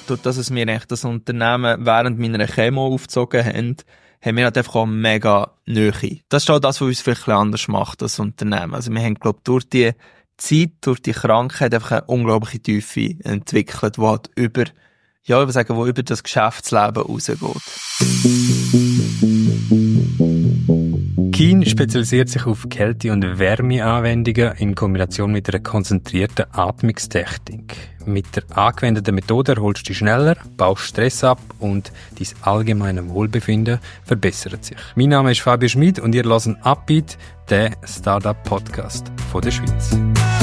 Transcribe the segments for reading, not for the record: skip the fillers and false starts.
durch das wir echt das Unternehmen während meiner Chemo aufgezogen haben wir halt einfach auch mega Nähe. Das ist auch das, was uns vielleicht ein bisschen anders macht, das Unternehmen. Also wir haben, glaube ich, durch die Zeit, durch die Krankheit einfach eine unglaubliche Tiefe entwickelt, die halt über das Geschäftsleben rausgeht. Keen spezialisiert sich auf Kälte- und Wärmeanwendungen in Kombination mit einer konzentrierten Atmungstechnik. Mit der angewendeten Methode erholst du dich schneller, baust Stress ab und dein allgemeine Wohlbefinden verbessert sich. Mein Name ist Fabio Schmid und ihr hört Upbeat, den Startup-Podcast von der Schweiz.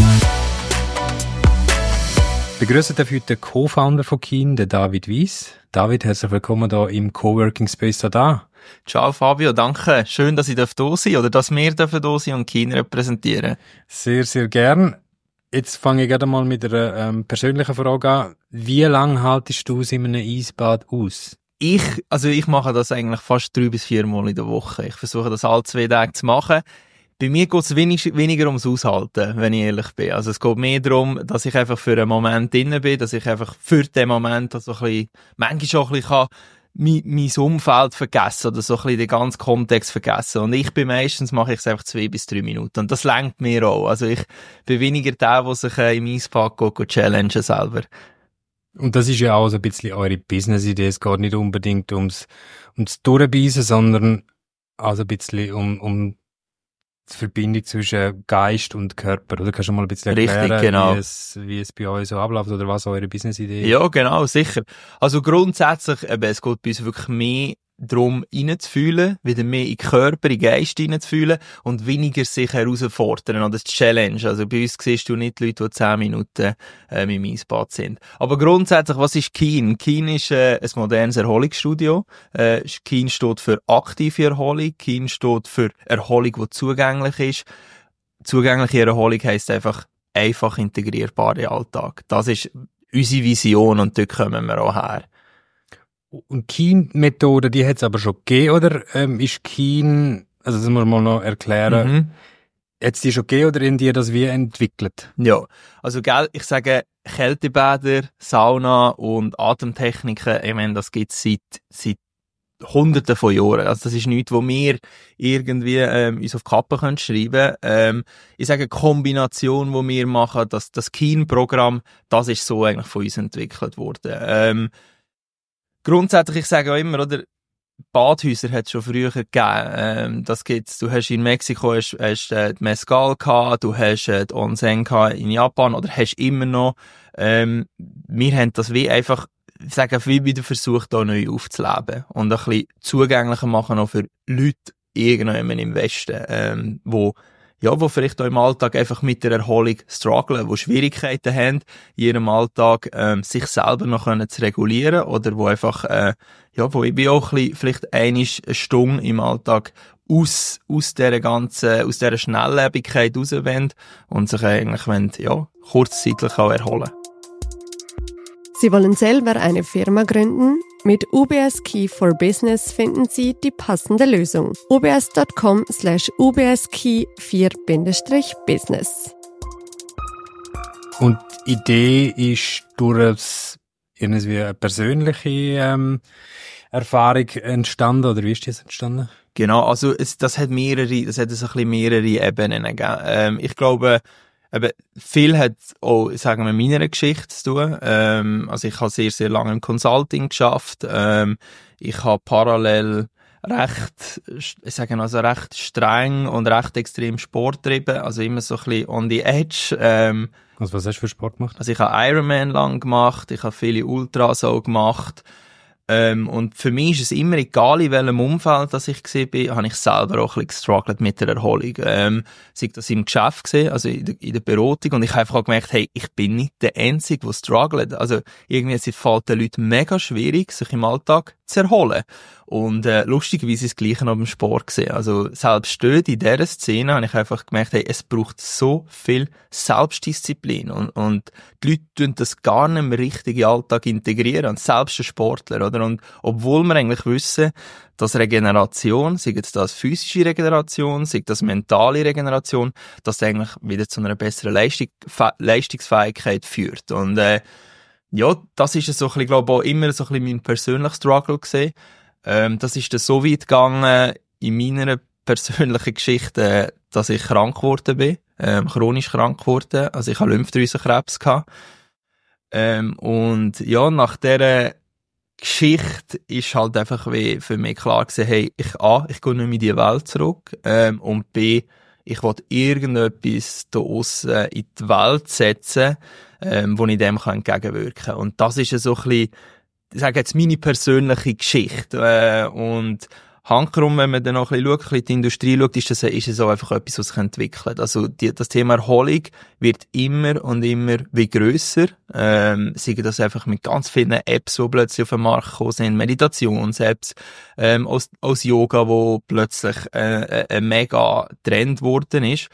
Begrüßen darf heute den Co-Founder von Keen, den David Weiss. David, herzlich willkommen hier im Coworking Space da. Ciao Fabio, danke. Schön, dass ich da sein oder dass wir da sein und Keen repräsentieren. Sehr, sehr gern. Jetzt fange ich gerade mal mit einer persönlichen Frage an. Wie lange haltest du es in einem Eisbad aus? Ich mache das eigentlich fast 3 bis 4 Mal in der Woche. Ich versuche das alle 2 Tage zu machen. Bei mir geht es weniger ums Aushalten, wenn ich ehrlich bin. Also es geht mehr darum, dass ich einfach für einen Moment drin bin, dass ich einfach für den Moment so ein bisschen, manchmal auch ein bisschen mein Umfeld vergessen oder so ein bisschen den ganzen Kontext vergessen. Und mache ich es einfach 2 bis 3 Minuten. Und das lenkt mir auch. Also ich bin weniger der sich im Eisbad challengen selber. Und das ist ja auch so ein bisschen eure Business-Idee. Es geht nicht unbedingt ums Durchbeissen, sondern also ein bisschen um die Verbindung zwischen Geist und Körper. Oder kannst du mal ein bisschen erklären, richtig, genau, wie es bei euch so abläuft oder was eure Business-Idee ist? Ja, genau, sicher. Also grundsätzlich, es geht bei uns wirklich mehr darum, reinzufühlen, wieder mehr in den Körper, in den Geist reinzufühlen und weniger sich herausfordern oder zu challenge. Also bei uns siehst du nicht Leute, die 10 Minuten im Eisbad sind. Aber grundsätzlich, was ist Keen? Keen ist ein modernes Erholungsstudio. Keen steht für aktive Erholung. Keen steht für Erholung, die zugänglich ist. Zugängliche Erholung heisst einfach integrierbare Alltag. Das ist unsere Vision und dort kommen wir auch her. Und Keen-Methode, die hat es aber schon gegeben, oder ist Keen, also das muss man noch erklären, hat es die schon gegeben oder in dir das wie entwickelt? Ja, also ich sage Kältebäder, Sauna und Atemtechniken, ich meine, das gibt es seit Hunderten von Jahren. Also das ist nichts, wo wir irgendwie uns auf die Kappe schreiben können. Ich sage, die Kombination, die wir machen, das Keen-Programm, das ist so eigentlich von uns entwickelt worden. Grundsätzlich, ich sage auch immer, oder, Badhäuser hat es schon früher gegeben. Das gibt's. Du hast in Mexiko hast die Mezcal gehabt, du hast die Onsen gehabt in Japan oder hast immer noch. Wir haben das wie einfach, ich sage, wie wieder versucht, da neu aufzuleben und ein bisschen zugänglicher machen auch für Leute irgendwann im Westen, wo vielleicht auch im Alltag einfach mit der Erholung strugglen, wo Schwierigkeiten haben, in ihrem Alltag sich selber noch zu regulieren oder wo einfach, wo ich auch ein bisschen, vielleicht eine Stunde im Alltag aus dieser Schnelllebigkeit rauswollen und sich eigentlich kurzzeitig auch erholen. Sie wollen selber eine Firma gründen? Mit UBS Key for Business finden Sie die passende Lösung. ubs.com/ubskey4-business. Und die Idee ist durch irgendwie eine persönliche Erfahrung entstanden, oder wie ist das entstanden? Genau, also das hat ein bisschen mehrere Ebenen gegeben. Ich glaube, viel hat auch, sagen wir, mit meiner Geschichte zu tun. Also ich habe sehr, sehr lange im Consulting geschafft. Ich habe parallel recht streng und recht extrem Sport getrieben. Also immer so ein bisschen on the edge. Was hast du für Sport gemacht? Also ich habe Ironman lang gemacht. Ich habe viele Ultras auch gemacht. Und für mich ist es immer egal, in welchem Umfeld dass ich gesehen bin, habe ich selber auch ein bisschen gestruggelt mit der Erholung. Sei das im Geschäft gesehen, also in der Beratung. Und ich habe einfach auch gemerkt, hey, ich bin nicht der Einzige, der struggelt. Also irgendwie fällt den Leuten mega schwierig, sich im Alltag zu erholen. Und lustigerweise ist das Gleiche noch beim Sport gesehen. Also selbst dort in dieser Szene habe ich einfach gemerkt, hey, es braucht so viel Selbstdisziplin und die Leute tun das gar nicht mehr richtig in den Alltag integrieren, und selbst der Sportler, oder? Und obwohl wir eigentlich wissen, dass Regeneration, sei es das physische Regeneration, sei das mentale Regeneration, dass das eigentlich wieder zu einer besseren Leistungsfähigkeit führt. Und ja, das ist so ein bisschen, glaube ich, auch immer so ein bisschen mein persönlicher Struggle gewesen. Das ist dann so weit gegangen in meiner persönlichen Geschichte, dass ich krank geworden bin, chronisch krank geworden. Also ich habe Lymphdrüsenkrebs gehabt. Und ja, nach dieser Geschichte ist halt einfach wie für mich klar gewesen, hey, ich gehe nicht mehr in die Welt zurück, und B, ich will irgendetwas da aussen in die Welt setzen, wo ich dem entgegenwirken kann. Und das ist ja so ein bisschen, ich sage jetzt, meine persönliche Geschichte. Und hankerum, wenn man dann noch ein bisschen schaut, in die Industrie schaut, ist es auch einfach etwas, was sich entwickelt. Also das Thema Erholung wird immer und immer wie grösser. Sei das einfach mit ganz vielen Apps, die plötzlich auf den Markt gekommen sind, Meditations-Apps, aus Yoga, wo plötzlich ein mega Trend geworden ist.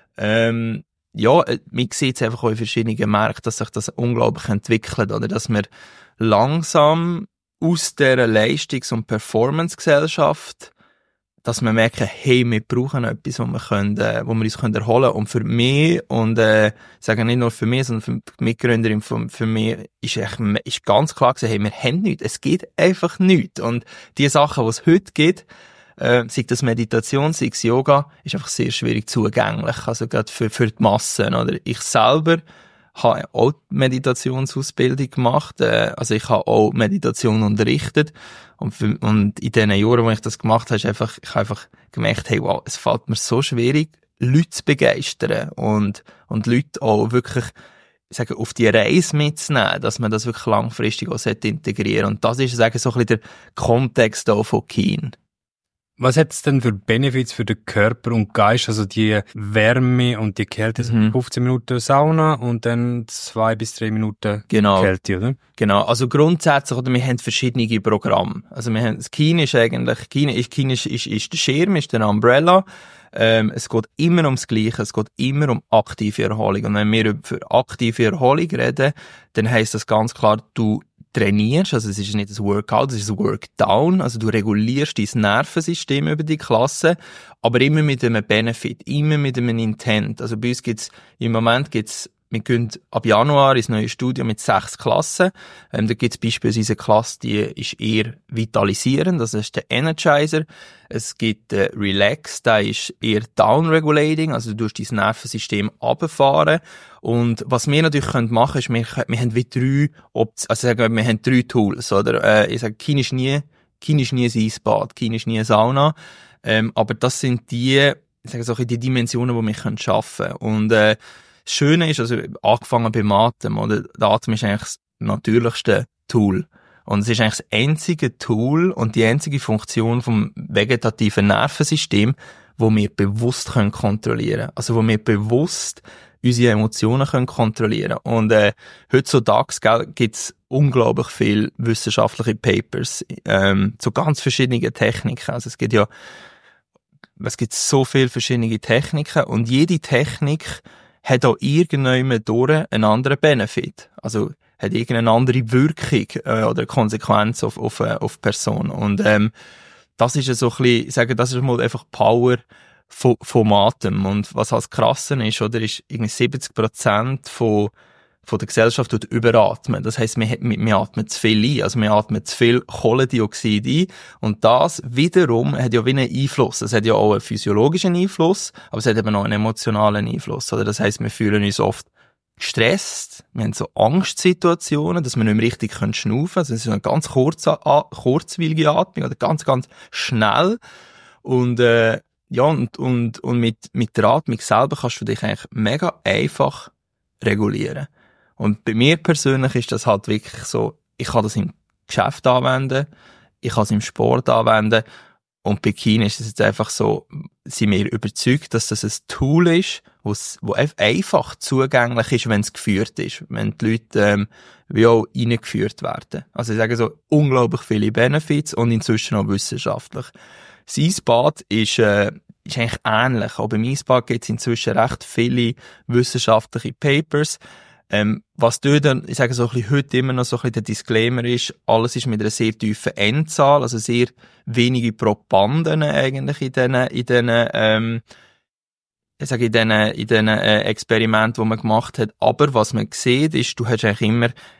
Ja, man sieht es einfach auch in verschiedenen Märkten, dass sich das unglaublich entwickelt, oder dass wir langsam aus dieser Leistungs- und Performance-Gesellschaft, dass wir merken, hey, wir brauchen etwas, wo wir uns erholen können. Und für mich, und ich sage nicht nur für mich, sondern für die Mitgründerin für mich, ist ganz klar gewesen, hey, wir haben nichts. Es geht einfach nichts. Und die Sachen, die es heute gibt, sei das Meditation, sei es Yoga, ist einfach sehr schwierig zugänglich. Also gerade für die Massen, oder? Ich selber habe auch Meditationsausbildung gemacht, also ich habe auch Meditation unterrichtet und in den Jahren, wo ich das gemacht habe, ich habe einfach gemerkt, hey, wow, es fällt mir so schwierig, Leute zu begeistern und Leute auch wirklich, ich sage, auf die Reise mitzunehmen, dass man das wirklich langfristig auch integrieren sollte. Und das ist, sage ich, so ein bisschen der Kontext auch von Keen. Was hat es denn für Benefits für den Körper und Geist? Also die Wärme und die Kälte, 15 Minuten Sauna und dann 2 bis 3 Minuten Kälte, oder? Genau. Also grundsätzlich, oder wir haben verschiedene Programme. Also wir haben, das Keen ist eigentlich, Keen ist der Schirm, ist der Umbrella. Es geht immer ums Gleiche, es geht immer um aktive Erholung. Und wenn wir über aktive Erholung reden, dann heisst das ganz klar, du trainierst, also es ist nicht ein Workout, es ist ein Workdown, also du regulierst dein Nervensystem über die Klasse, aber immer mit einem Benefit, immer mit einem Intent. Also bei uns wir gehen ab Januar ins neue Studio mit 6 Klassen. Da gibt's beispielsweise eine Klasse, die ist eher vitalisierend, das ist der Energizer. Es gibt den Relax, der ist eher downregulating, also du tust dein Nervensystem runterfahren. Und was wir natürlich machen können, ist, wir haben wie wir haben 3 Tools, oder? Ich sage, Keen ist nie ein Eisbad, Keen ist nie eine Sauna. Aber das sind die Dimensionen, die wir schaffen können. Und, das Schöne ist, also angefangen beim Atem, oder? Der Atem ist eigentlich das natürlichste Tool. Und es ist eigentlich das einzige Tool und die einzige Funktion vom vegetativen Nervensystem, wo wir bewusst kontrollieren können. Also wo wir bewusst unsere Emotionen kontrollieren können. Und heutzutage gibt es unglaublich viele wissenschaftliche Papers zu ganz verschiedenen Techniken. Also es gibt so viele verschiedene Techniken und jede Technik hat auch irgendjemand durch einen anderen Benefit. Also hat irgendeine andere Wirkung oder Konsequenz auf Person. Und das ist so ein bisschen, ich sage, das ist mal einfach Power vom Atem. Und was halt krass ist, oder, ist irgendwie 70% von der Gesellschaft tut überatmen. Das heisst, wir atmen zu viel ein. Also wir atmen zu viel Kohlendioxid ein. Und das wiederum hat ja wie einen Einfluss. Es hat ja auch einen physiologischen Einfluss, aber es hat eben auch einen emotionalen Einfluss. Oder das heisst, wir fühlen uns oft gestresst. Wir haben so Angstsituationen, dass wir nicht mehr richtig schnaufen können. Also es ist eine ganz kurzweilige Atmung oder ganz, ganz schnell. Und und mit der Atmung selber kannst du dich eigentlich mega einfach regulieren. Und bei mir persönlich ist das halt wirklich so, ich kann das im Geschäft anwenden, ich kann es im Sport anwenden und bei Keen ist es jetzt einfach so, sind wir überzeugt, dass das ein Tool ist, wo einfach zugänglich ist, wenn es geführt ist, wenn die Leute wie auch reingeführt werden. Also ich sage so, unglaublich viele Benefits und inzwischen auch wissenschaftlich. Das Eisbad ist eigentlich ähnlich. Auch beim Eisbad gibt es inzwischen recht viele wissenschaftliche Papers. Was dort dann, ich sage so ein bisschen heute immer noch so ein bisschen der Disclaimer ist, alles ist mit einer sehr tiefen Endzahl, also sehr wenige Probanden eigentlich in diesen Experimenten, die man gemacht hat. Aber was man sieht, ist, du hast eigentlich immer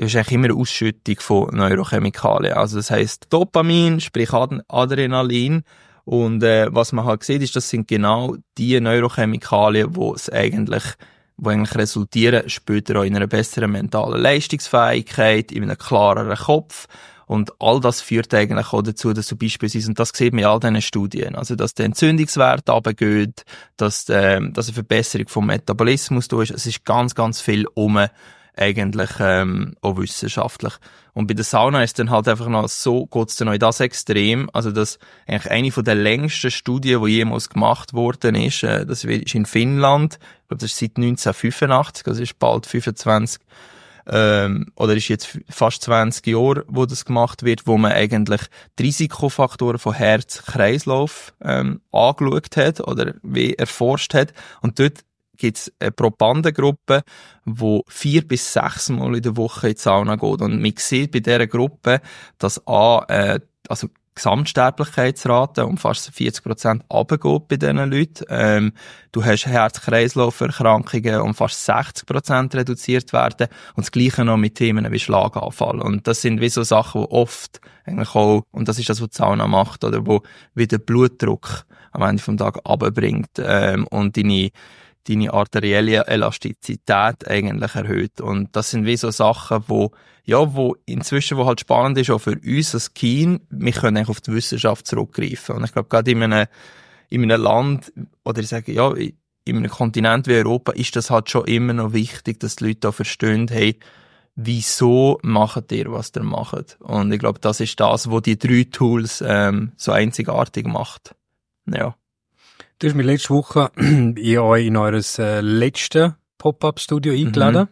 ist eigentlich immer eine Ausschüttung von Neurochemikalien. Also das heisst Dopamin, sprich Adrenalin. Und was man halt sieht, ist, das sind genau die Neurochemikalien, die eigentlich resultieren später auch in einer besseren mentalen Leistungsfähigkeit, in einem klareren Kopf. Und all das führt eigentlich auch dazu, dass du beispielsweise, und das sieht man in all diesen Studien, also dass der Entzündungswert runtergeht, dass eine Verbesserung vom Metabolismus da ist. Es ist ganz, ganz viel eigentlich auch wissenschaftlich. Und bei der Sauna ist dann halt einfach noch so, geht's dann noch in das Extrem, also dass eigentlich eine von der längsten Studien, die jemals gemacht worden ist, das ist in Finnland, ich glaube, das ist seit 1985, also ist bald 25, oder ist jetzt fast 20 Jahre, wo das gemacht wird, wo man eigentlich die Risikofaktoren von Herz-Kreislauf angeschaut hat oder wie erforscht hat. Und dort gibt es eine Probandengruppe, die 4 bis 6 Mal in der Woche in die Sauna geht. Und man sieht bei dieser Gruppe, dass also Gesamtsterblichkeitsrate um fast 40% runtergeht bei diesen Leuten. Du hast Herz-Kreislauf-Erkrankungen um fast 60% reduziert werden. Und das Gleiche noch mit Themen wie Schlaganfall. Und das sind wie so Sachen, die oft eigentlich auch, und das ist das, was die Sauna macht, oder wo wieder Blutdruck am Ende vom Tag runterbringt, und deine arterielle Elastizität eigentlich erhöht. Und das sind wie so Sachen, wo inzwischen, wo halt spannend ist, auch für uns als Keen, wir können eigentlich auf die Wissenschaft zurückgreifen. Und ich glaube, gerade in einem Land, oder ich sage, ja, in einem Kontinent wie Europa, ist das halt schon immer noch wichtig, dass die Leute da verstehen, hey, wieso macht ihr, was ihr macht? Und ich glaube, das ist das, was die 3 Tools so einzigartig macht. Ja. Du hast mich letzte Woche in eures letzten Pop-Up-Studio eingeladen.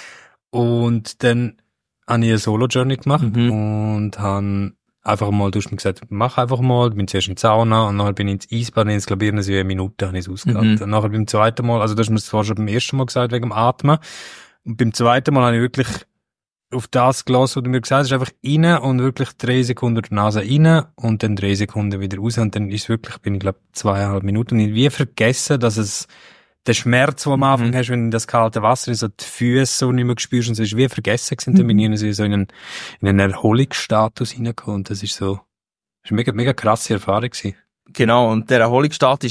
Und dann habe ich eine Solo-Journey gemacht und habe einfach mal, du hast mir gesagt, mach einfach mal, bin zuerst in die Sauna und nachher bin ich ins Eisbad und jetzt, glaube ich, eine Minute habe ich es ausgehalten. Und nachher beim zweiten Mal, also du hast mir das zwar schon beim ersten Mal gesagt, wegen dem Atmen, und beim zweiten Mal habe ich wirklich auf das gelassen, was du mir gesagt hast, einfach rein und wirklich 3 Sekunden durch die Nase rein und dann 3 Sekunden wieder raus und dann ist wirklich, bin ich glaube 2,5 Minuten und ich wie vergessen, dass es der Schmerz, den du am Anfang hast, wenn du in das kalte Wasser so die Füße so nicht mehr spürst und so ist wie vergessen gewesen, dann bin ich so in einen Erholungsstatus reingekommen und das ist eine mega, mega krasse Erfahrung gewesen. Genau, und der Erholungsstatus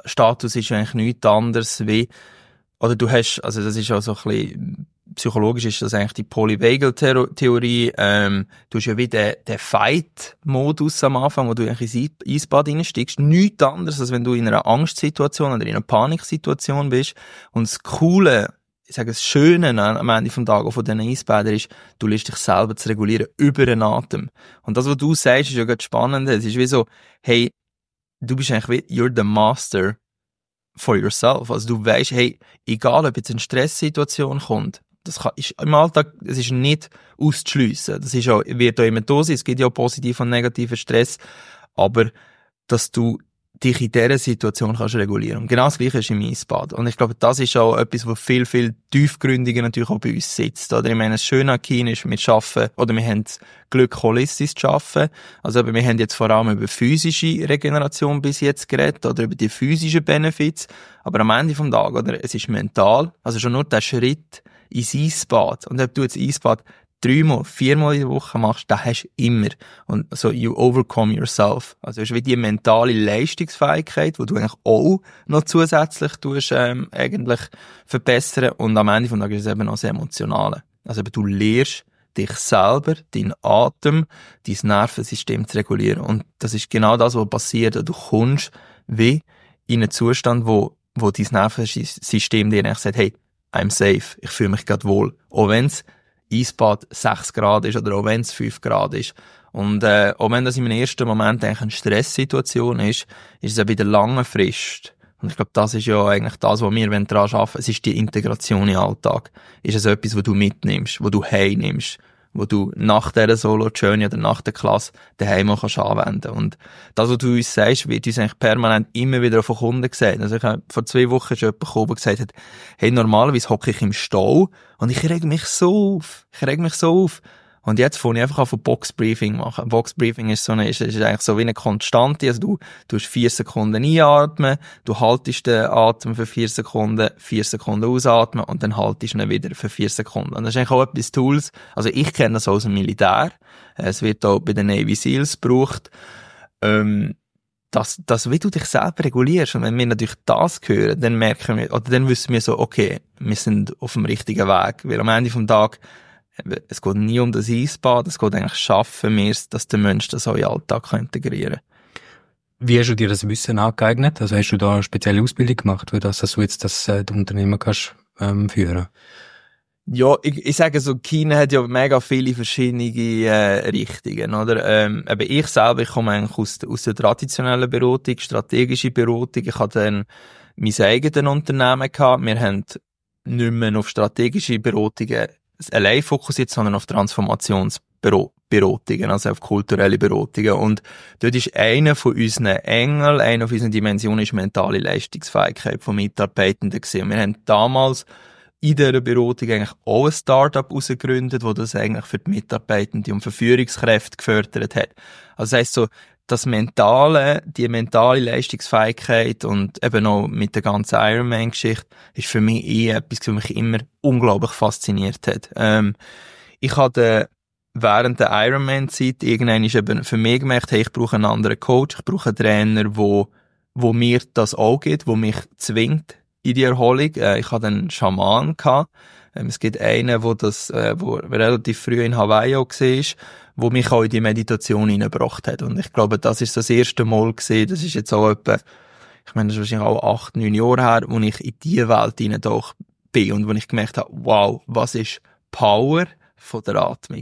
ist eigentlich nichts anderes wie, oder du hast, also das ist auch so ein bisschen, psychologisch ist das eigentlich die Polyvagal-Theorie. Du hast ja wie den Fight-Modus am Anfang, wo du eigentlich ins Eisbad reinsteigst. Nichts anderes, als wenn du in einer Angstsituation oder in einer Paniksituation bist. Und das Coole, ich sage das Schöne am Ende vom Tag auch von diesen Eisbädern ist, du lässt dich selber zu regulieren über den Atem. Und das, was du sagst, ist ja ganz spannend. Es ist wie so, hey, du bist eigentlich wie, you're the master for yourself. Also du weißt, hey, egal ob jetzt eine Stresssituation kommt, ist im Alltag, es ist nicht auszuschliessen. Das ist auch, wird auch immer da sein. Es gibt ja auch positiven und negativen Stress. Aber, dass du dich in dieser Situation kannst regulieren. Und genau das Gleiche ist im Eisbad. Und ich glaube, das ist auch etwas, was viel, viel tiefgründiger natürlich auch bei uns sitzt. Oder ich meine, das Schöne an Keen ist, wir schaffen, oder wir haben das Glück, holistisch zu schaffen. Also, wir haben jetzt vor allem über physische Regeneration bis jetzt geredet, oder über die physischen Benefits. Aber am Ende vom Tag, oder, es ist mental. Also schon nur der Schritt ins Eisbad. Und ob du jetzt Eisbad 3-mal, 4-mal in der Woche machst, das hast du immer. Und so, you overcome yourself. Also, es ist wie die mentale Leistungsfähigkeit, die du eigentlich auch noch zusätzlich tust, eigentlich verbessern. Und am Ende von Tag ist es eben noch das Emotionale. Also, eben, du lernst dich selber, deinen Atem, dein Nervensystem zu regulieren. Und das ist genau das, was passiert. Du kommst wie in einen Zustand, wo dein Nervensystem dir eigentlich sagt, hey, I'm safe, ich fühle mich gerade wohl. Auch wenn's Eisbad 6 Grad ist oder auch wenn es 5 Grad ist. Und auch wenn das im ersten Moment eigentlich eine Stresssituation ist es ja bei der langen Frist. Und ich glaube, das ist ja eigentlich das, was wir daran arbeiten wollen. Es ist die Integration in den Alltag. Ist es etwas, was du mitnimmst, was du heimnimmst, wo du nach dieser Solo-Journey oder nach der Klasse daheim auch anwenden kannst. Und das, was du uns sagst, wird uns eigentlich permanent immer wieder von Kunden gesagt. Also ich habe vor 2 Wochen schon jemand gekommen, der gesagt hat, hey, normalerweise hocke ich im Stall und ich reg mich so auf. Und jetzt fange ich einfach an von Boxbriefing machen. Boxbriefing ist ist eigentlich so wie eine Konstante. Also du hast 4 Sekunden einatmen, du haltest den Atem für 4 Sekunden ausatmen und dann haltest du ihn wieder für 4 Sekunden. Und das ist eigentlich auch etwas Tools. Also ich kenne das aus dem Militär. Es wird auch bei den Navy Seals gebraucht. Dass wie du dich selber regulierst. Und wenn wir natürlich das hören, dann merken wir, oder dann wissen wir so, okay, wir sind auf dem richtigen Weg. Weil am Ende vom Tag, es geht nie um das Eisbad, es geht eigentlich, schaffen wir es, dass der Mensch das auch in den Alltag integrieren kann. Wie hast du dir das Wissen angeeignet? Also hast du da eine spezielle Ausbildung gemacht, für das, dass du jetzt das Unternehmen kannst führen? Ja, ich sage so, China hat ja mega viele verschiedene Richtungen, oder? Aber ich selber, ich komme eigentlich aus der traditionellen Beratung, strategische Beratung. Ich hatte dann mein eigenes Unternehmen gehabt. Wir haben nicht mehr auf strategische Beratungen allein fokussiert, sondern auf Transformationsberatungen, also auf kulturelle Beratungen. Und dort ist einer von unseren Engeln, einer von unseren Dimensionen ist mentale Leistungsfähigkeit von Mitarbeitenden gewesen. Und wir haben damals in dieser Beratung eigentlich auch ein Start-up herausgegründet, wo das eigentlich für die Mitarbeitenden und für Führungskräfte gefördert hat. Also das heisst so, die mentale Leistungsfähigkeit und eben auch mit der ganzen Ironman-Geschichte ist für mich etwas, was mich immer unglaublich fasziniert hat. Ich hatte während der Ironman-Zeit irgendwann eben für mich gemerkt, hey, ich brauche einen anderen Coach, ich brauche einen Trainer, wo mir das auch gibt, wo mich zwingt in die Erholung. Ich hatte einen Schaman gehabt. Es gibt einen, wo relativ früh in Hawaii auch war, wo mich auch in die Meditation hineingebracht hat. Und ich glaube, das ist das erste Mal gewesen, das ist jetzt auch etwa, ich meine, das ist wahrscheinlich auch 8, 9 Jahre her, wo ich in diese Welt hineintaucht bin und wo ich gemerkt habe, wow, was ist Power von der Atmung.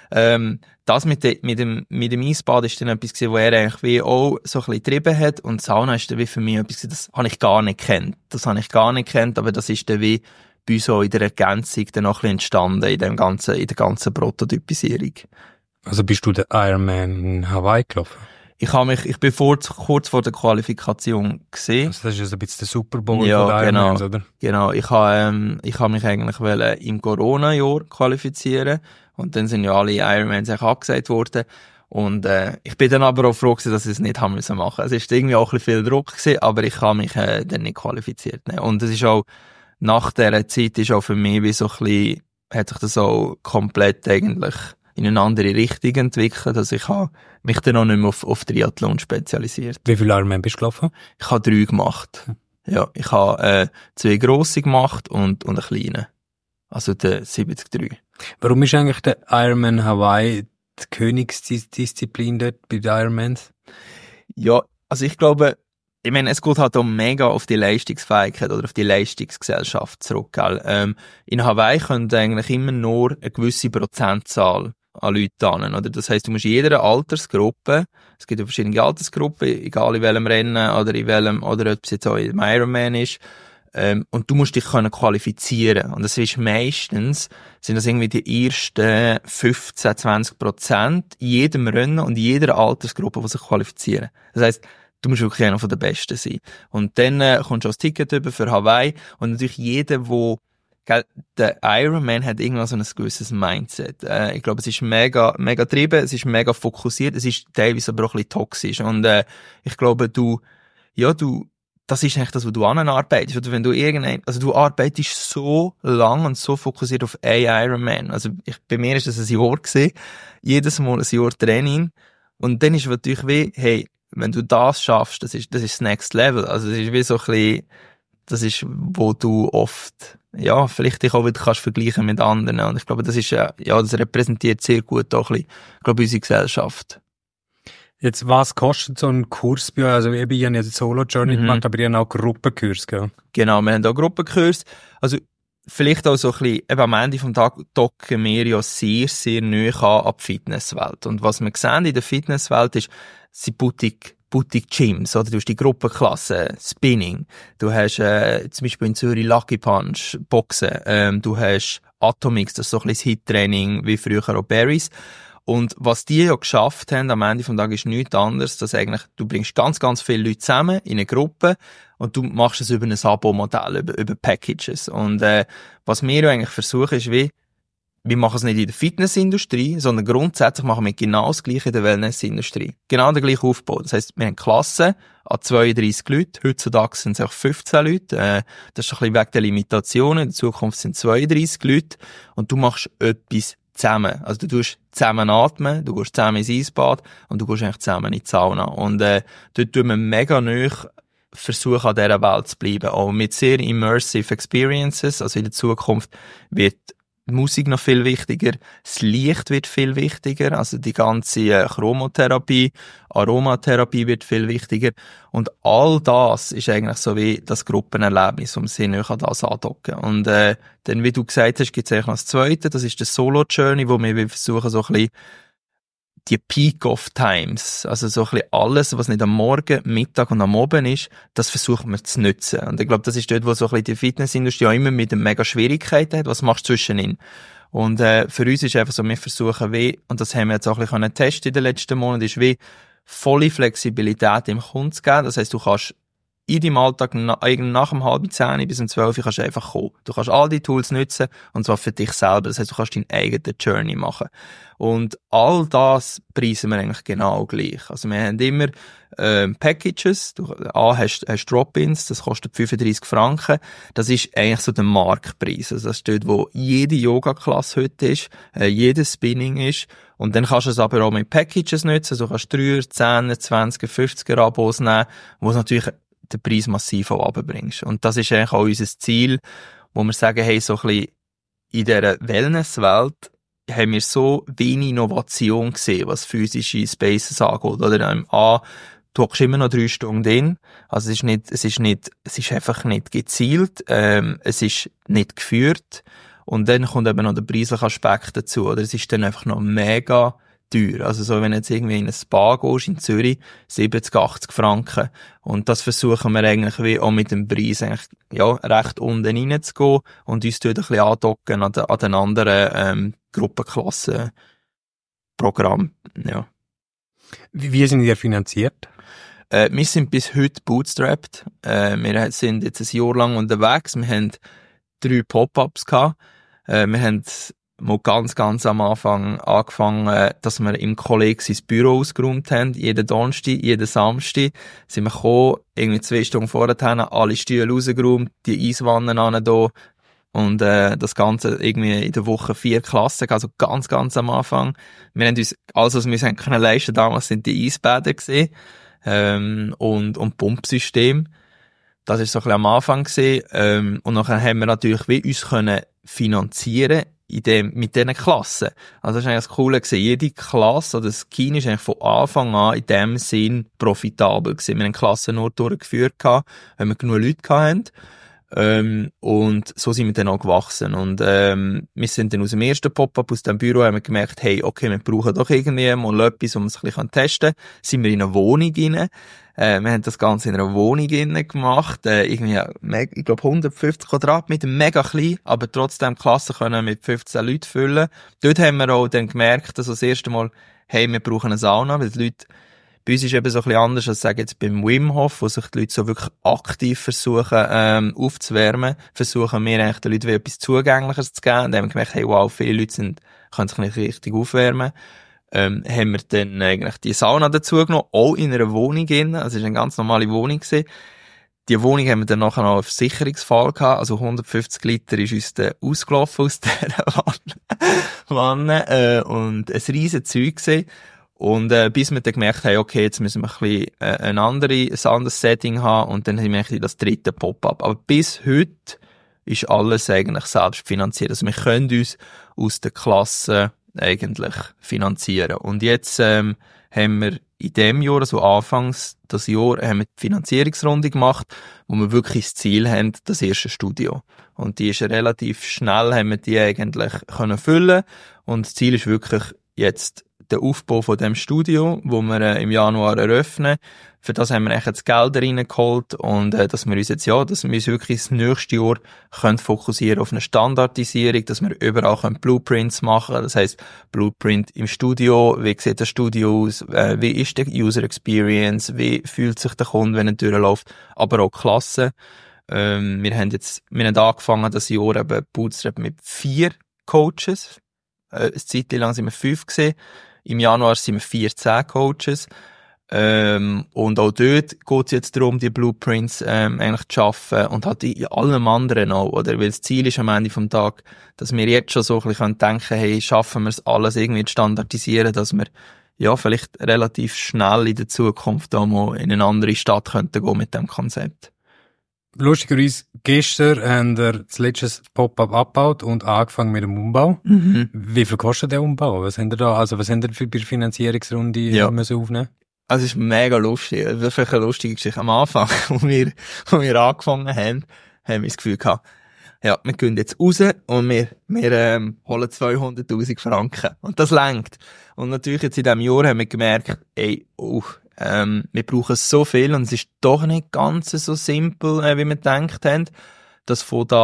Das mit dem Eisbad ist dann etwas gewesen, wo er eigentlich wie auch so ein bisschen getrieben hat, und Sauna ist dann wie für mich etwas gewesen, das habe ich gar nicht gekannt. Aber das ist dann wie bei uns auch in der Ergänzung dann noch ein bisschen entstanden, in der ganzen Prototypisierung. Also bist du den Ironman in Hawaii gelaufen? Ich bin kurz vor der Qualifikation gesehen. Also das ist also ein bisschen der Super Bowl ja, von den Ironmans, oder? Genau. Ich habe mich eigentlich im Corona-Jahr qualifizieren, und dann sind ja alle Ironmans abgesagt worden. Und ich bin dann aber auch froh gewesen, dass ich es nicht haben müssen machen. Es ist irgendwie auch ein bisschen viel Druck gewesen, aber ich habe mich dann nicht qualifiziert. Ne? Und es ist auch, nach dieser Zeit ist auch für mich wie so ein bisschen, hat sich das auch komplett eigentlich in eine andere Richtung entwickelt. Also ich habe mich dann auch nicht mehr auf Triathlon spezialisiert. Wie viele Ironman bist du gelaufen? Ich habe 3 gemacht. Ja, ich habe 2 grosse gemacht und einen kleinen. Also den 73. Warum ist eigentlich der Ironman Hawaii die Königsdisziplin dort bei den Ironmans? Ja, also ich glaube, ich meine, es geht halt auch mega auf die Leistungsfähigkeit oder auf die Leistungsgesellschaft zurück. Gell? In Hawaii können eigentlich immer nur eine gewisse Prozentzahl an Leuten hin, oder? Das heisst, du musst in jeder Altersgruppe, es gibt ja verschiedene Altersgruppen, egal in welchem Rennen oder ob es jetzt auch im Ironman ist, und du musst dich qualifizieren. Und das ist meistens, sind das irgendwie die ersten 15-20% in jedem Rennen und in jeder Altersgruppe, die sich qualifizieren. Das heisst, du musst wirklich einer von den Besten sein. Und dann kommst du als Ticket über für Hawaii, und natürlich jeder, der Ironman hat irgendwann so ein gewisses Mindset. Ich glaube, es ist mega getrieben, es ist mega fokussiert, es ist teilweise aber auch ein bisschen toxisch. Und ich glaube, das ist eigentlich das, was du anarbeitest. Oder wenn du du arbeitest so lang und so fokussiert auf einen Ironman. Also bei mir ist das ein Jahr gewesen. Jedes Mal ein Jahr Training. Und dann ist es natürlich wie, hey, wenn du das schaffst, das ist das Next Level. Also das ist wie so ein bisschen, das ist, wo du oft, ja, vielleicht dich auch wieder kannst vergleichen mit anderen. Und ich glaube, das ist, das repräsentiert sehr gut auch ein bisschen, ich glaube, unsere Gesellschaft. Jetzt, was kostet so ein Kurs bei euch? Also ich habe ja eine Solo-Journey gemacht, aber ihr habt auch Gruppenkurs, gell? Genau, wir haben auch Gruppenkurs. Also vielleicht auch so ein bisschen, eben am Ende vom Tag docken wir ja sehr, sehr nahe an die Fitnesswelt. Und was wir sehen in der Fitnesswelt ist, sie Boutique Gyms, oder? Du hast die Gruppenklasse, Spinning. Du hast, zum Beispiel in Zürich Lucky Punch, Boxen. Du hast Atomix, das ist so ein bisschen das Hit-Training, wie früher auch Barry's. Und was die ja geschafft haben am Ende vom Tag ist nichts anderes, dass eigentlich, du bringst ganz, ganz viele Leute zusammen in eine Gruppe und du machst es über ein Abo-Modell, über Packages. Und was wir ja eigentlich versuchen, ist wie, wir machen es nicht in der Fitnessindustrie, sondern grundsätzlich machen wir genau das Gleiche in der Wellnessindustrie. Genau den gleichen Aufbau. Das heisst, wir haben Klassen an 32 Leute. Heutzutage sind es auch 15 Leute. Das ist ein bisschen wegen der Limitationen. In der Zukunft sind 32 Leute. Und du machst etwas zusammen. Also du tust zusammen atmen, du gehst zusammen ins Eisbad und du gehst eigentlich zusammen in die Sauna. Und dort tun wir mega nahe versuchen, an dieser Welt zu bleiben. Auch mit sehr immersive Experiences. Also in der Zukunft wird die Musik noch viel wichtiger, das Licht wird viel wichtiger, also die ganze Chromotherapie, Aromatherapie wird viel wichtiger und all das ist eigentlich so wie das Gruppenerlebnis, um sich näher an das andocken. Und dann, wie du gesagt hast, gibt es eigentlich noch das Zweite, das ist der Solo-Journey, wo wir versuchen so ein bisschen die Peak-of-Times, also so ein bisschen alles, was nicht am Morgen, Mittag und am Abend ist, das versuchen wir zu nutzen. Und ich glaube, das ist dort, wo so ein bisschen die Fitnessindustrie auch immer mit einer mega Schwierigkeiten hat. Was machst du zwischenin? Und für uns ist einfach so, wir versuchen und das haben wir jetzt auch ein bisschen testen in den letzten Monaten, ist volle Flexibilität im Kunden zu geben. Das heisst, du kannst in deinem Alltag nach dem 9:30 bis um 12 kannst du einfach kommen. Du kannst all die Tools nutzen, und zwar für dich selber. Das heisst, du kannst deinen eigenen Journey machen. Und all das preisen wir eigentlich genau gleich. Also wir haben immer Packages. Du hast Drop-ins, das kostet 35 Franken. Das ist eigentlich so der Marktpreis. Also das ist dort, wo jede Yoga-Klasse heute ist, jedes Spinning ist. Und dann kannst du es aber auch mit Packages nutzen. Also du kannst 3er, 10er, 20er, 50er Abos nehmen, wo es natürlich den Preis massiv auch runterbringst. Und das ist eigentlich auch unser Ziel, wo wir sagen, hey, so ein bisschen in dieser Wellnesswelt haben wir so wenig Innovation gesehen, was physische Spaces angeht. Oder du hockst immer noch 3 Stunden drin. Also es ist einfach nicht gezielt, es ist nicht geführt. Und dann kommt eben noch der preisliche Aspekt dazu. Oder es ist dann einfach noch mega teuer. Also so, wenn du jetzt irgendwie in ein Spa gehst in Zürich, 70, 80 Franken. Und das versuchen wir eigentlich wie auch mit dem Preis eigentlich, ja, recht unten reinzugehen und uns dort ein bisschen andocken an den anderen Gruppenklassen Programm, ja. Wie sind ihr finanziert? Wir sind bis heute bootstrapped. Wir sind jetzt ein Jahr lang unterwegs. Wir haben 3 Pop-ups gehabt. Wir haben mal ganz am Anfang angefangen, dass wir im Kolleg sein Büro ausgeräumt haben. Jeden Donnerstag, jeden Samstag sind wir gekommen, irgendwie 2 Stunden vorher haben alle Stühle rausgeräumt, die Eiswannen an da. Und das Ganze irgendwie in der Woche 4 Klassen, also ganz am Anfang. Wir haben uns alles, was wir können leisten damals sind die Eisbäder gesehen und Pumpsystem. Das ist so ein bisschen am Anfang gesehen. Und nachher haben wir natürlich wie uns können finanzieren mit diesen Klassen. Also das ist eigentlich das Coole gewesen. Jede Klasse oder das Kino ist eigentlich von Anfang an in dem Sinn profitabel gewesen. Wir haben Klassen nur durchgeführt gehabt, wenn wir genug Leute hatten. Und so sind wir dann auch gewachsen. Und wir sind dann aus dem ersten Pop-up, aus dem Büro, haben wir gemerkt, hey, okay, wir brauchen doch irgendwie mal etwas, um es ein bisschen testen. Sind wir in eine Wohnung rein. Wir haben das Ganze in einer Wohnung innen gemacht, irgendwie, ich glaube 150 Quadratmeter, mega klein, aber trotzdem Klassen können mit 15 Leuten füllen. Dort haben wir auch dann gemerkt, dass das erste Mal, hey, wir brauchen eine Sauna, weil die Leute, bei uns ist eben so ein bisschen anders als sagen jetzt beim Wim Hof, wo sich die Leute so wirklich aktiv versuchen aufzuwärmen, versuchen wir eigentlich den Leuten etwas Zugänglicheres zu geben. Und dann haben wir gemerkt, hey wow, viele Leute können sich nicht richtig aufwärmen. Haben wir dann eigentlich die Sauna dazu genommen, auch in einer Wohnung innen, also es war eine ganz normale Wohnung gewesen. Die Wohnung haben wir dann nachher noch einen Versicherungsfall gehabt, also 150 Liter ist uns dann ausgelaufen aus dieser Wanne, und ein riesen Zeug gewesen. Und bis wir dann gemerkt haben, okay, jetzt müssen wir ein bisschen ein anderes Setting haben, und dann haben wir eigentlich das 3. Pop-up. Aber bis heute ist alles eigentlich selbst finanziert. Also wir können uns aus der Klasse eigentlich finanzieren. Und jetzt haben wir in dem Jahr, also anfangs das Jahr, haben wir die Finanzierungsrunde gemacht, wo wir wirklich das Ziel haben, das erste Studio. Und die ist relativ schnell, haben wir die eigentlich können füllen. Und das Ziel ist wirklich jetzt der Aufbau von dem Studio, wo wir im Januar eröffnen. Für das haben wir echt das Geld reingeholt, und dass wir uns jetzt, dass wir uns wirklich das nächste Jahr können fokussieren auf eine Standardisierung, dass wir überall können Blueprints machen. Das heisst, Blueprint im Studio, wie sieht das Studio aus, wie ist die User Experience, wie fühlt sich der Kunde, wenn er durchläuft, aber auch Klassen. Wir haben angefangen das Jahr eben Bootstrap mit 4 Coaches. Eine Zeit lang sind wir 5 gewesen. Im Januar sind wir 14 Coaches. Und auch dort geht es jetzt darum, die Blueprints eigentlich zu schaffen und halt in allem anderen auch, oder? Weil das Ziel ist am Ende vom Tag, dass wir jetzt schon so ein bisschen denken können, hey, schaffen wir es alles irgendwie zu standardisieren, dass wir ja vielleicht relativ schnell in der Zukunft auch mal in eine andere Stadt könnten gehen mit dem Konzept. Lustigerweise, gestern haben wir das letzte Pop-up abgebaut und angefangen mit dem Umbau. Wie viel kostet der Umbau? Was haben ihr für die Finanzierungsrunde müssen aufnehmen? Also es ist mega lustig, wirklich eine lustige Geschichte. Am Anfang, als wir angefangen haben wir das Gefühl gehabt, ja, wir gehen jetzt raus und wir holen 200'000 Franken. Und das reicht. Und natürlich jetzt in diesem Jahr haben wir gemerkt, wir brauchen so viel und es ist doch nicht ganz so simpel, wie wir gedacht haben, dass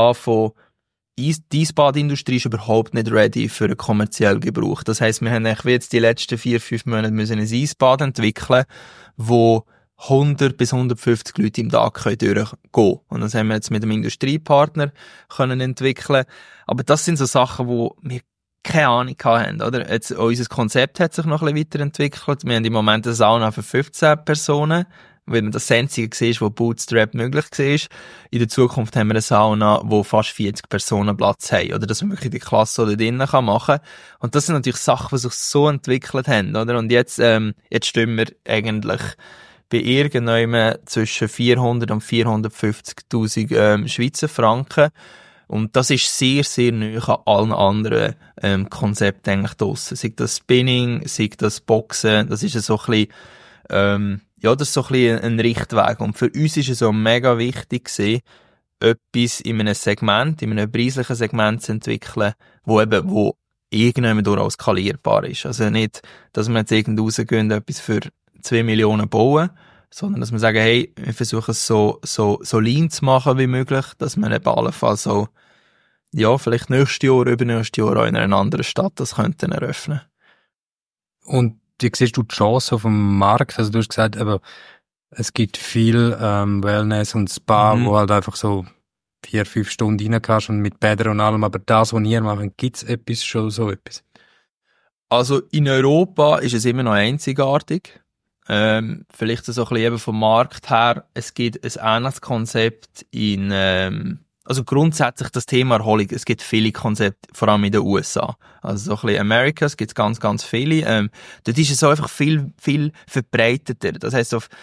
die Eisbadindustrie ist überhaupt nicht ready für einen kommerziellen Gebrauch. Das heisst, wir haben eigentlich jetzt die letzten 4-5 Monate müssen ein Eisbad entwickeln, wo 100 bis 150 Leute im Tag durchgehen können. Und das haben wir jetzt mit einem Industriepartner können entwickeln. Aber das sind so Sachen, wo wir keine Ahnung haben, oder? Jetzt, unser Konzept hat sich noch ein bisschen weiterentwickelt. Wir haben im Moment eine Sauna für 15 Personen, weil man das einzige war, wo Bootstrap möglich war. In der Zukunft haben wir eine Sauna, wo fast 40 Personen Platz haben, oder dass man wirklich die Klasse da drinnen machen kann. Und das sind natürlich Sachen, die sich so entwickelt haben, oder? Und jetzt stehen wir eigentlich bei irgendjemandem zwischen 400 und 450'000 Schweizer Franken. Und das ist sehr, sehr nahe an allen anderen Konzepten eigentlich draussen. Sei das Spinning, sei das Boxen, das ist so ein bisschen, das ist so ein bisschen ein Richtweg. Und für uns ist es auch mega wichtig gewesen, etwas in einem preislichen Segment zu entwickeln, wo irgendjemand durchaus skalierbar ist. Also nicht, dass wir jetzt irgendwo rausgehen, etwas für 2 Millionen bauen, sondern dass wir sagen, hey, wir versuchen es so lean zu machen wie möglich, dass man eben allenfalls so, vielleicht nächstes Jahr, übernächstes Jahr auch in einer anderen Stadt das könnten eröffnen. Und wie siehst du die Chance auf dem Markt? Also du hast gesagt, aber es gibt viel Wellness und Spa, wo halt einfach so 4-5 Stunden rein kannst und mit Bädern und allem, aber das, was ihr macht, gibt's etwas schon so etwas? Also in Europa ist es immer noch einzigartig. Vielleicht so ein bisschen eben vom Markt her. Es gibt ein ähnliches Konzept also grundsätzlich das Thema Erholung. Es gibt viele Konzepte, vor allem in den USA. Also so ein bisschen Americas gibt es ganz, ganz viele. Dort ist es einfach viel, viel verbreiteter. Das heisst, auf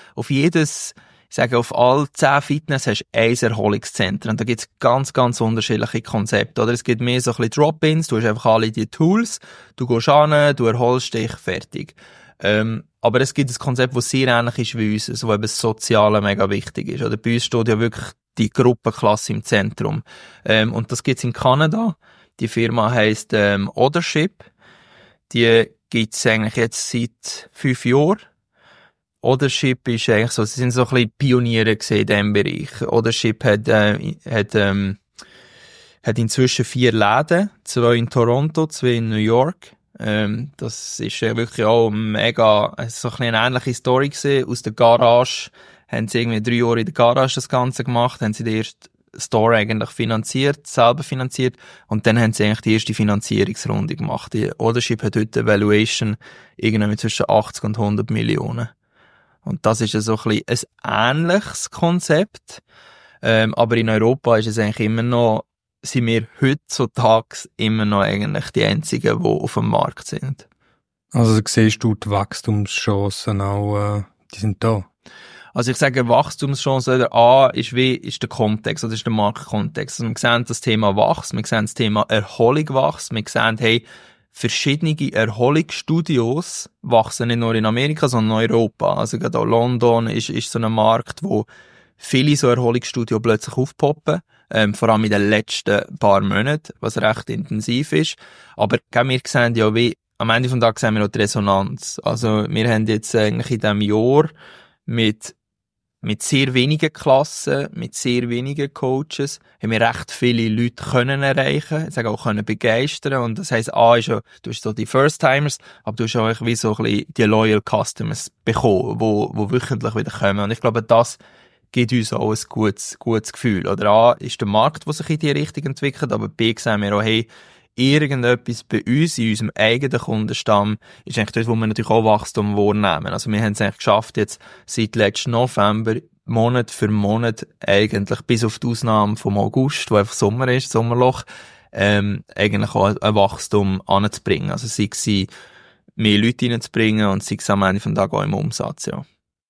all 10 Fitness hast du ein Erholungszentrum. Und da gibt es ganz, ganz unterschiedliche Konzepte. Oder es gibt mehr so ein bisschen Drop-ins. Du hast einfach alle die Tools. Du gehst hin, du erholst dich, fertig. Aber es gibt ein Konzept, das sehr ähnlich ist wie uns, wo eben das Soziale mega wichtig ist. Oder bei uns steht ja wirklich die Gruppenklasse im Zentrum. Und das gibt's in Kanada. Die Firma heisst Othership. Die gibt's eigentlich jetzt seit 5 Jahren. Othership ist eigentlich so, sie sind so ein bisschen Pioniere in diesem Bereich. Othership hat inzwischen 4 Läden, 2 in Toronto, 2 in New York. Das ist wirklich auch mega, so eine ähnliche Story gewesen. Aus der Garage haben sie irgendwie 3 Jahre in der Garage das Ganze gemacht, haben sie den ersten Store eigentlich selber finanziert, und dann haben sie eigentlich die erste Finanzierungsrunde gemacht. Die Othership hat heute eine Valuation irgendwie zwischen 80 und 100 Millionen. Und das ist so ein bisschen ein ähnliches Konzept. Aber in Europa ist es eigentlich immer noch, sind wir heutzutage immer noch eigentlich die einzigen, die auf dem Markt sind. Also siehst du die Wachstumschancen auch, die sind da? Also ich sage, Wachstumschancen, oder A, ist der Kontext, oder ist der Marktkontext. Also wir sehen das Thema wächst, wir sehen das Thema Erholung wächst, wir sehen, hey, verschiedene Erholungsstudios wachsen nicht nur in Amerika, sondern in Europa. Also gerade auch London ist so ein Markt, wo viele so Erholungsstudios plötzlich aufpoppen. Vor allem in den letzten paar Monaten, was recht intensiv ist. Aber wir sehen ja, wie am Ende des Tages sehen wir auch die Resonanz. Also wir haben jetzt eigentlich in diesem Jahr mit sehr wenigen Klassen, mit sehr wenigen Coaches, haben wir recht viele Leute können erreichen, jetzt auch können begeistern. Und das heisst, A ist ja, du hast so die First-Timers, aber du hast auch wie so ein bisschen die Loyal Customers bekommen, wo wöchentlich wieder kommen. Und ich glaube, das gibt uns auch ein gutes Gefühl. Oder A ist der Markt, der sich in die Richtung entwickelt, aber B sehen wir auch, hey, irgendetwas bei uns, in unserem eigenen Kundenstamm, ist eigentlich dort, wo wir natürlich auch Wachstum wahrnehmen. Also wir haben es eigentlich geschafft, jetzt seit letzten November, Monat für Monat, eigentlich bis auf die Ausnahme vom August, wo einfach Sommer ist, Sommerloch, eigentlich auch ein Wachstum anzubringen. Also sei es mehr Leute reinzubringen und sei es am Ende vom Tag auch im Umsatz, ja.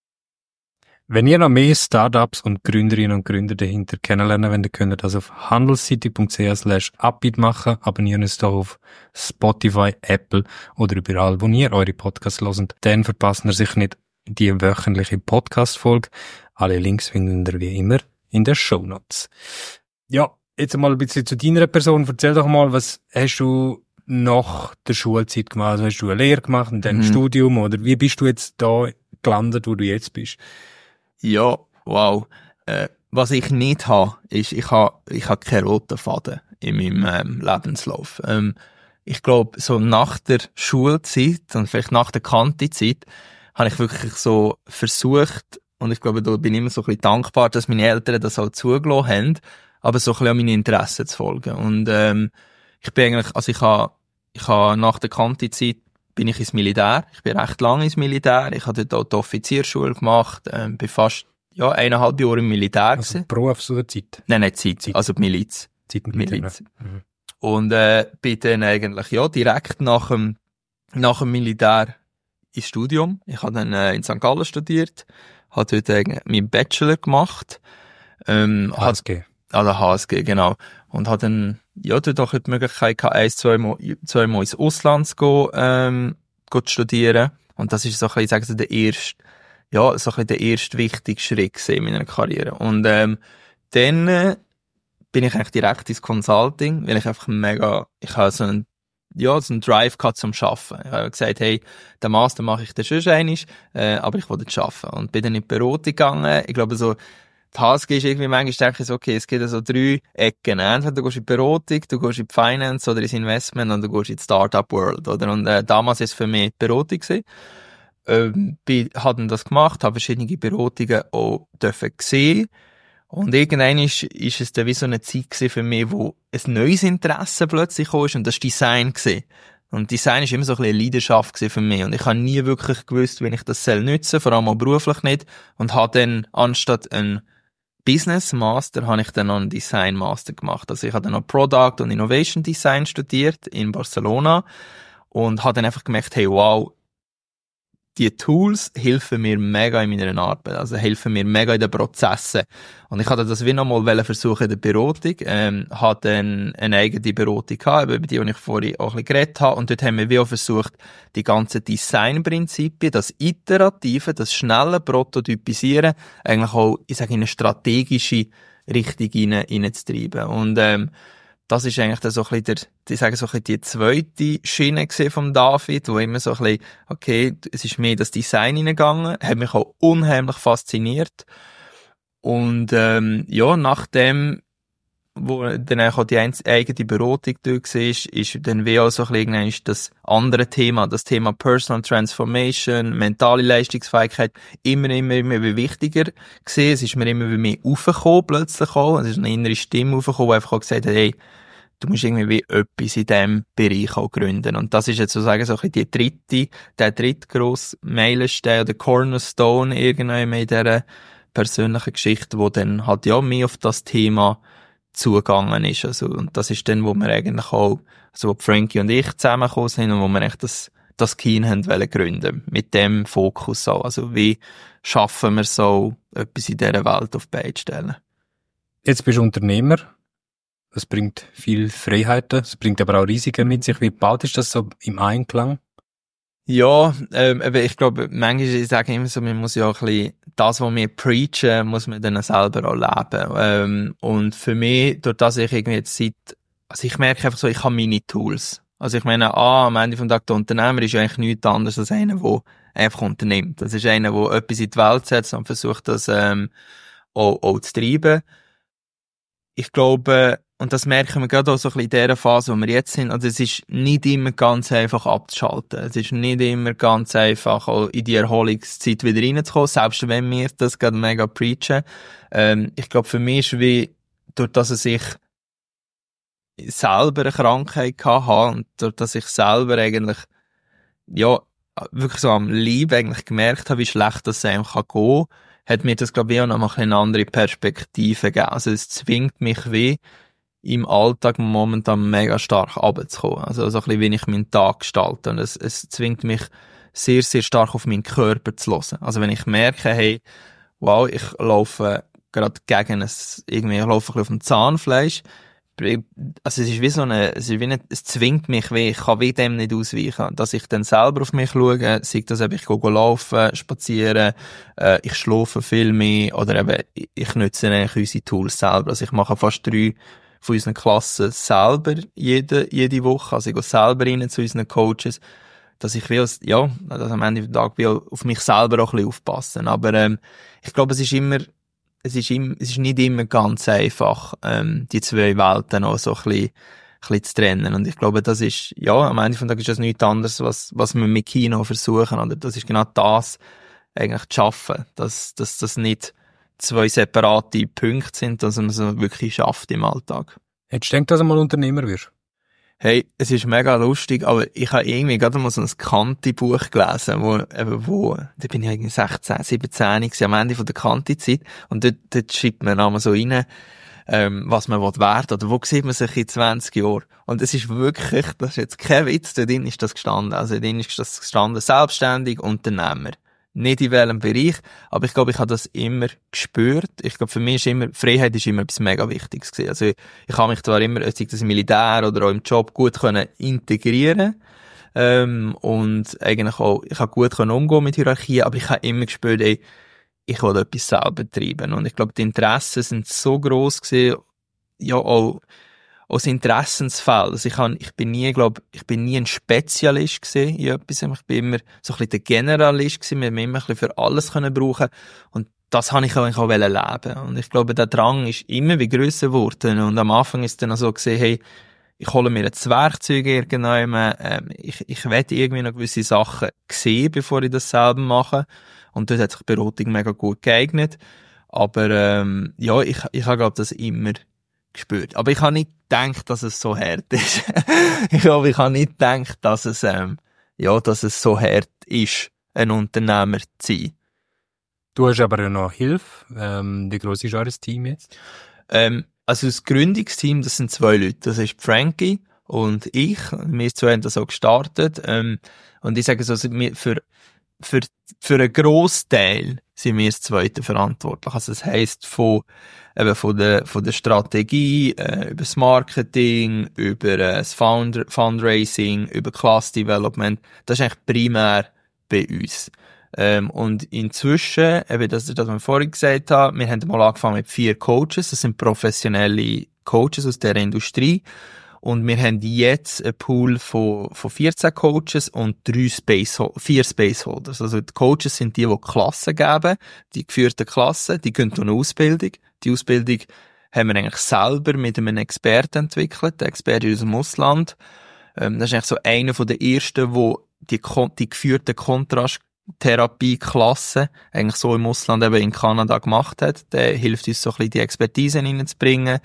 Wenn ihr noch mehr Startups und Gründerinnen und Gründer dahinter kennenlernen wollt, könnt ihr das auf handelscity.ch/upbeat machen. Abonnieren uns doch auf Spotify, Apple oder überall, wo ihr eure Podcasts hört. Dann verpasst ihr sich nicht die wöchentliche Podcast-Folge. Alle Links findet ihr wie immer in den Shownotes. Ja, jetzt mal ein bisschen zu deiner Person. Erzähl doch mal, was hast du nach der Schulzeit gemacht? Also hast du eine Lehre gemacht und dann ein Studium oder wie bist du jetzt da gelandet, wo du jetzt bist? Ja, wow. Was ich nicht habe, ist, ich habe keinen roten Faden in meinem Lebenslauf. Ich glaube, so nach der Schulzeit und vielleicht nach der Kantizeit habe ich wirklich so versucht, und ich glaube, da bin ich immer so ein bisschen dankbar, dass meine Eltern das auch zugelassen haben, aber so ein bisschen an meine Interessen zu folgen. Und ich bin eigentlich, also ich habe nach der Kantizeit bin ich ins Militär. Ich bin recht lange ins Militär. Ich habe dort auch die Offiziersschule gemacht. Bin fast 1,5 Jahre im Militär Also gewesen. Berufs- oder Zeit? Nein, Zeit. Also die Miliz. Zeit mit Miliz. Mhm. Und bin dann eigentlich direkt nach dem Militär ins Studium. Ich habe dann in St. Gallen studiert, habe dort meinen Bachelor gemacht. HSG. Also HSG, genau. Und habe dann dort auch die Möglichkeit gehabt, zweimal ins Ausland zu gehen, zu studieren. Und das ist so ein bisschen, sagen Sie, der erste wichtige Schritt in meiner Karriere. Und dann bin ich eigentlich direkt ins Consulting, weil ich einfach ich habe so einen Drive gehabt zum Arbeiten. Ich habe gesagt, hey, den Master mache ich dann schon einmal, aber ich will jetzt arbeiten. Und bin dann in die Beratung gegangen. Ich glaube so, die HSG ist irgendwie manchmal, denke ich so, okay, es gibt so 3 Ecken. Entweder du gehst in die Beratung, du gehst in die Finance oder ins Investment und du gehst in die Startup World, oder? Und damals ist es für mich die Beratung gewesen. Habe das gemacht, habe verschiedene Beratungen auch sehen. Und irgendwann ist es dann wie so eine Zeit gewesen für mich, wo ein neues Interesse plötzlich kam, und das war Design gewesen. Und Design ist immer so ein bisschen eine Leidenschaft gewesen für mich. Und ich habe nie wirklich gewusst, wie ich das nutzen soll, vor allem auch beruflich nicht. Und habe dann anstatt ein Business Master habe ich dann noch einen Design Master gemacht. Also ich habe dann noch Product und Innovation Design studiert in Barcelona und habe dann einfach gemerkt, hey, wow, die Tools helfen mir mega in meiner Arbeit, also helfen mir mega in den Prozessen. Und ich hatte das wie nochmal versuchen in der Beratung, hatte dann eine eigene Beratung gehabt, über die ich vorhin auch ein bisschen geredet habe, und dort haben wir wie auch versucht, die ganzen Designprinzipien, das Iterative, das schnelle Prototypisieren, eigentlich auch, ich sage, in eine strategische Richtung hineinzutreiben. Und das ist eigentlich dann so ein bisschen die zweite Schiene vom David, wo immer so ein bisschen, okay, es ist mehr das Design hineingegangen, hat mich auch unheimlich fasziniert. Und nachdem, wo dann auch die eigene Beratung durch war, ist dann wie auch so ein bisschen das andere Thema, das Thema Personal Transformation, mentale Leistungsfähigkeit, immer wichtiger gewesen. Es ist mir immer mehr aufgekommen, plötzlich auch. Es ist eine innere Stimme aufgekommen, die einfach auch gesagt hat, hey, du musst irgendwie etwas in diesem Bereich auch gründen. Und das ist jetzt sozusagen so ein bisschen der dritte grosse Meilenstein oder Cornerstone irgendwann in dieser persönlichen Geschichte, wo dann halt mehr auf das Thema zugegangen ist. Also, und das ist dann, wo wir eigentlich auch, also wo Frankie und ich zusammengekommen sind und wo wir echt das Keen haben wollen gründen. Mit dem Fokus auch. Also wie schaffen wir so etwas in dieser Welt auf die Beine zu stellen? Jetzt bist du Unternehmer. Das bringt viel Freiheiten, es bringt aber auch Risiken mit sich. Wie bald ist das so im Einklang? Ja, aber ich glaube, manchmal, ich sage immer so, man muss ja auch ein bisschen das, was wir preachen, muss man dann selber auch leben. Und für mich, durch das ich irgendwie jetzt also ich merke einfach so, ich habe meine Tools. Also ich meine, am Ende vom Tag, der Unternehmer ist ja eigentlich nichts anderes als einer, der einfach unternimmt. Das ist einer, der etwas in die Welt setzt und versucht, das auch zu treiben. Ich glaube, und das merken wir gerade auch so ein bisschen in dieser Phase, wo wir jetzt sind, also es ist nicht immer ganz einfach abzuschalten. Es ist nicht immer ganz einfach, auch in die Erholungszeit wieder reinzukommen, selbst wenn wir das gerade mega preachen. Ich glaube, für mich ist wie, durch dass es sich selber eine Krankheit hatte und durch dass ich selber eigentlich, ja, wirklich so am Leib eigentlich gemerkt habe, wie schlecht das einem kann gehen, hat mir das, glaube ich, auch noch mal eine andere Perspektive gegeben. Also es zwingt mich wie im Alltag momentan mega stark runterzukommen. Also so ein bisschen, wie ich meinen Tag gestalte. Und es zwingt mich sehr, sehr stark auf meinen Körper zu hören. Also wenn ich merke, hey, wow, ich laufe gerade gegen ich laufe ein bisschen auf dem Zahnfleisch. Also es ist wie so es zwingt mich weh, ich kann wie dem nicht ausweichen. Dass ich dann selber auf mich schaue, sei das, ob ich gehe laufen, spazieren, ich schlafe viel mehr, oder eben, ich nutze eigentlich unsere Tools selber. Also ich mache fast 3 von unseren Klassen selber jede Woche. Also ich gehe selber rein zu unseren Coaches, dass ich will, dass am Ende des Tages will auf mich selber auch ein bisschen aufpassen. Aber ich glaube, es ist nicht immer ganz einfach, die zwei Welten auch so ein bisschen zu trennen. Und ich glaube, das ist, ja, am Ende des Tages ist das nichts anderes, was wir mit Kino versuchen, oder? Das ist genau das, eigentlich zu schaffen, dass das nicht 2 separate Punkte sind, dass man es wirklich schafft im Alltag. Hättest du gedacht, dass du mal Unternehmer wirst? Hey, es ist mega lustig, aber ich habe irgendwie gerade mal so ein Kanti-Buch gelesen, da bin ich irgendwie 16, 17 gewesen, am Ende von der Kanti-Zeit, und dort schreibt man einmal so rein, was man werden will, oder wo sieht man sich in 20 Jahren. Und es ist wirklich, das ist jetzt kein Witz, da drin ist das gestanden. Also da drin ist das gestanden, selbstständig, Unternehmer. Nicht in welchem Bereich, aber ich glaube, ich habe das immer gespürt. Ich glaube, für mich Freiheit ist immer etwas mega Wichtiges gewesen. Also ich habe mich zwar immer, sei das im Militär oder auch im Job, gut können integrieren, und eigentlich auch, ich habe gut können umgehen mit Hierarchien, aber ich habe immer gespürt, ey, ich will etwas selber treiben. Und ich glaube, die Interessen sind so gross gewesen, ja, auch aus Interessensfällen. Also ich bin nie ein Spezialist gewesen in etwas. Ich bin immer so ein bisschen der Generalist gewesen. Wir haben immer ein bisschen für alles können brauchen. Und das habe ich eigentlich auch leben. Und ich glaube, der Drang ist immer wie grösser geworden. Und am Anfang ist dann auch so gesehen, hey, ich hole mir jetzt Werkzeug irgendwann. Ich will irgendwie noch gewisse Sachen sehen, bevor ich das selber mache. Und dort hat sich Beratung mega gut geeignet. Aber, ja, ich habe, glaube das immer gespürt. Aber ich habe nicht gedacht, dass es so hart ist. Ich habe nicht gedacht, dass es so hart ist, ein Unternehmer zu sein. Du hast aber ja noch Hilfe. Wie gross ist eures Team jetzt? Also das Gründungsteam, das sind 2 Leute. Das ist Frankie und ich. Wir 2 haben das so gestartet. Und ich sage so, für einen Grossteil sind wir das Zweite verantwortlich. Also das heisst, von der Strategie, über das Marketing, über das Fundraising, über Class Development, das ist eigentlich primär bei uns. Und inzwischen, eben das, was wir vorhin gesagt haben, wir haben mal angefangen mit 4 Coaches, das sind professionelle Coaches aus der Industrie. Und wir haben jetzt einen Pool von 14 Coaches und 4 Spaceholders. Also die Coaches sind die Klassen geben, die geführten Klassen, die gehen eine Ausbildung. Die Ausbildung haben wir eigentlich selber mit einem Experten entwickelt, der Experte aus dem Ausland. Das ist eigentlich so einer von den ersten, wo die geführte Kontrasttherapie-Klasse eigentlich so im Ausland eben in Kanada gemacht hat. Der hilft uns so ein bisschen die Expertise reinzubringen.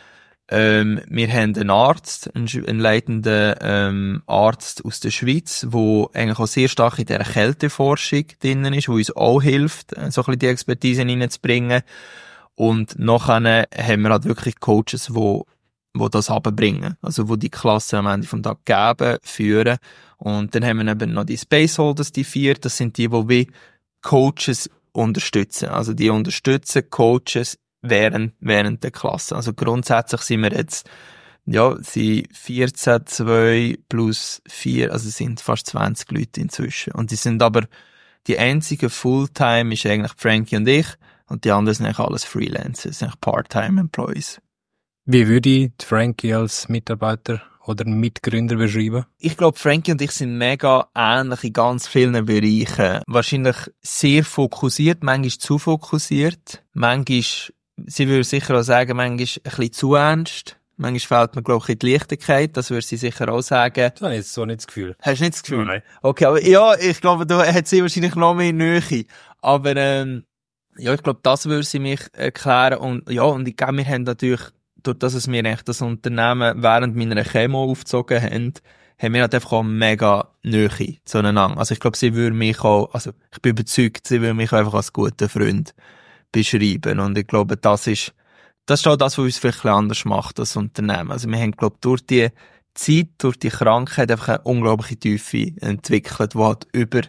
Wir haben einen Arzt, einen leitenden Arzt aus der Schweiz, der eigentlich auch sehr stark in dieser Kälteforschung drinnen ist, wo uns auch hilft, so ein bisschen die Expertise reinzubringen. Und nachher haben wir halt wirklich Coaches, wo das runterbringen. Also wo die Klasse am Ende vom Tag geben, führen. Und dann haben wir eben noch die Spaceholders, die 4. Das sind die wie Coaches unterstützen. Also die unterstützen Coaches während der Klasse. Also grundsätzlich sind wir jetzt, sie 14, 2 plus 4, also sind fast 20 Leute inzwischen. Und die sind aber, die einzige Fulltime ist eigentlich Frankie und ich, und die anderen sind eigentlich alles Freelancer, sind eigentlich Part-Time-Employees. Wie würde ich Frankie als Mitarbeiter oder Mitgründer beschreiben? Ich glaube, Frankie und ich sind mega ähnlich in ganz vielen Bereichen. Wahrscheinlich sehr fokussiert, manchmal zu fokussiert, manchmal, sie würde sicher auch sagen, manchmal ein bisschen zu ernst. Manchmal fehlt mir, glaube ich, die Leichtigkeit. Das würde sie sicher auch sagen. Das habe ich jetzt so nicht das Gefühl. Hast du nicht das Gefühl? Nein. Okay, aber ja, ich glaube, da hat sie wahrscheinlich noch mehr Nähe. Aber, ich glaube, das würde sie mich erklären. Und ja, und ich glaube, wir haben natürlich durch das es mir echt das Unternehmen während meiner Chemo aufgezogen haben wir halt einfach auch mega Nähe zueinander. Also ich glaube, sie würde mich auch, also ich bin überzeugt, sie würde mich auch einfach als guten Freund beschreiben. Und ich glaube, das ist auch das, was uns vielleicht ein bisschen anders macht, das Unternehmen. Also wir haben, glaube ich, durch die Zeit, durch die Krankheit einfach eine unglaubliche Tiefe entwickelt, die halt über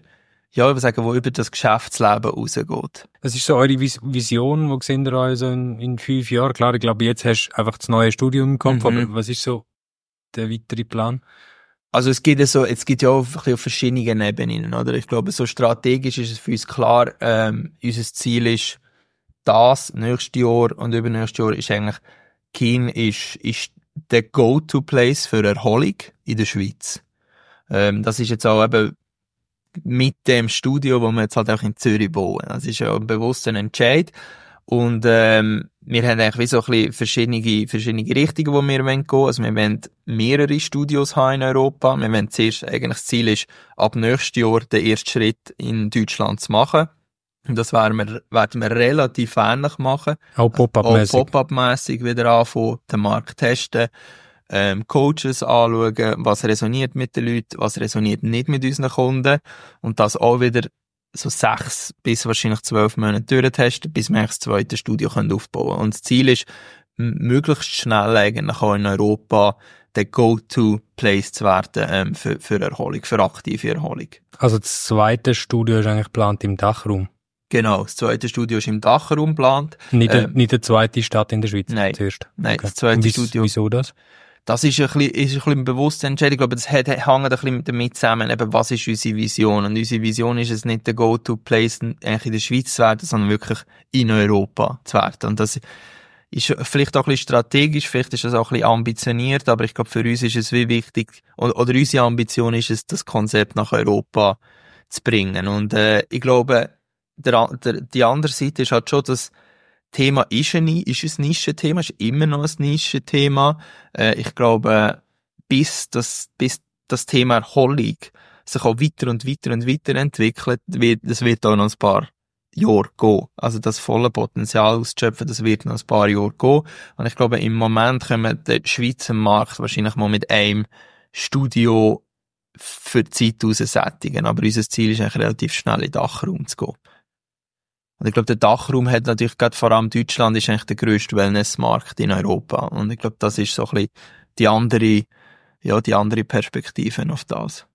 das Geschäftsleben rausgeht. Was ist so eure Vision, wo seht ihr euch so in 5 Jahren? Klar, ich glaube, jetzt hast du einfach das neue Studium im Kopf, aber was ist so der weitere Plan? Also es gibt ja auch ein bisschen auf verschiedenen Ebenen, oder? Ich glaube, so strategisch ist es für uns klar, unser Ziel ist, nächstes Jahr und übernächstes Jahr ist eigentlich, China ist der Go-to-Place für Erholung in der Schweiz. Das ist jetzt auch eben mit dem Studio, wo wir jetzt halt auch in Zürich bauen. Das ist ja ein bewusster Entscheid. Und wir haben eigentlich wie so ein bisschen verschiedene Richtungen, wo wir gehen wollen. Also wir wollen mehrere Studios haben in Europa. Wir wollen zuerst, eigentlich das Ziel ist, ab nächstes Jahr den ersten Schritt in Deutschland zu machen. Und das werden wir relativ ähnlich machen. Auch Pop-up-mässig. Auch Pop-up-mässig wieder anfangen, den Markt testen, Coaches anschauen, was resoniert mit den Leuten, was resoniert nicht mit unseren Kunden. Und das auch wieder so 6 bis wahrscheinlich 12 Monate durchtesten, bis wir das zweite Studio aufbauen können. Und das Ziel ist, möglichst schnell eigentlich auch in Europa der Go-to-Place zu werden für Erholung, für aktive Erholung. Also das zweite Studio ist eigentlich geplant im Dachraum? Genau, das zweite Studio ist im Dachraum geplant. Nicht die zweite Stadt in der Schweiz? Nein, zuerst. Nein, okay. Das zweite Studio. Wieso das? Das ist ein bisschen eine bewusste Entscheidung. Ich glaube, das hängt ein bisschen damit zusammen, eben, was ist unsere Vision? Und unsere Vision ist es nicht, der Go-to-Place eigentlich in der Schweiz zu werden, sondern wirklich in Europa zu werden. Und das ist vielleicht auch ein bisschen strategisch, vielleicht ist das auch ein bisschen ambitioniert, aber ich glaube, für uns ist es wie wichtig, oder unsere Ambition ist es, das Konzept nach Europa zu bringen. Und ich glaube, die andere Seite ist halt schon, dass Thema ist ein Nischenthema, ist immer noch ein Nischenthema. Ich glaube, bis das Thema Erholung sich auch weiter und weiter entwickelt, das wird auch noch ein paar Jahre gehen. Also das volle Potenzial auszuschöpfen, das wird noch ein paar Jahre gehen. Und ich glaube, im Moment können wir den Schweizer Markt wahrscheinlich mal mit einem Studio für die Zeit aussättigen. Aber unser Ziel ist eigentlich relativ schnell in den Dachraum zu gehen. Und ich glaube, der Dachraum hat natürlich gerade vor allem Deutschland ist eigentlich der grösste Wellnessmarkt in Europa. Und ich glaube, das ist so ein bisschen die andere Perspektive auf das.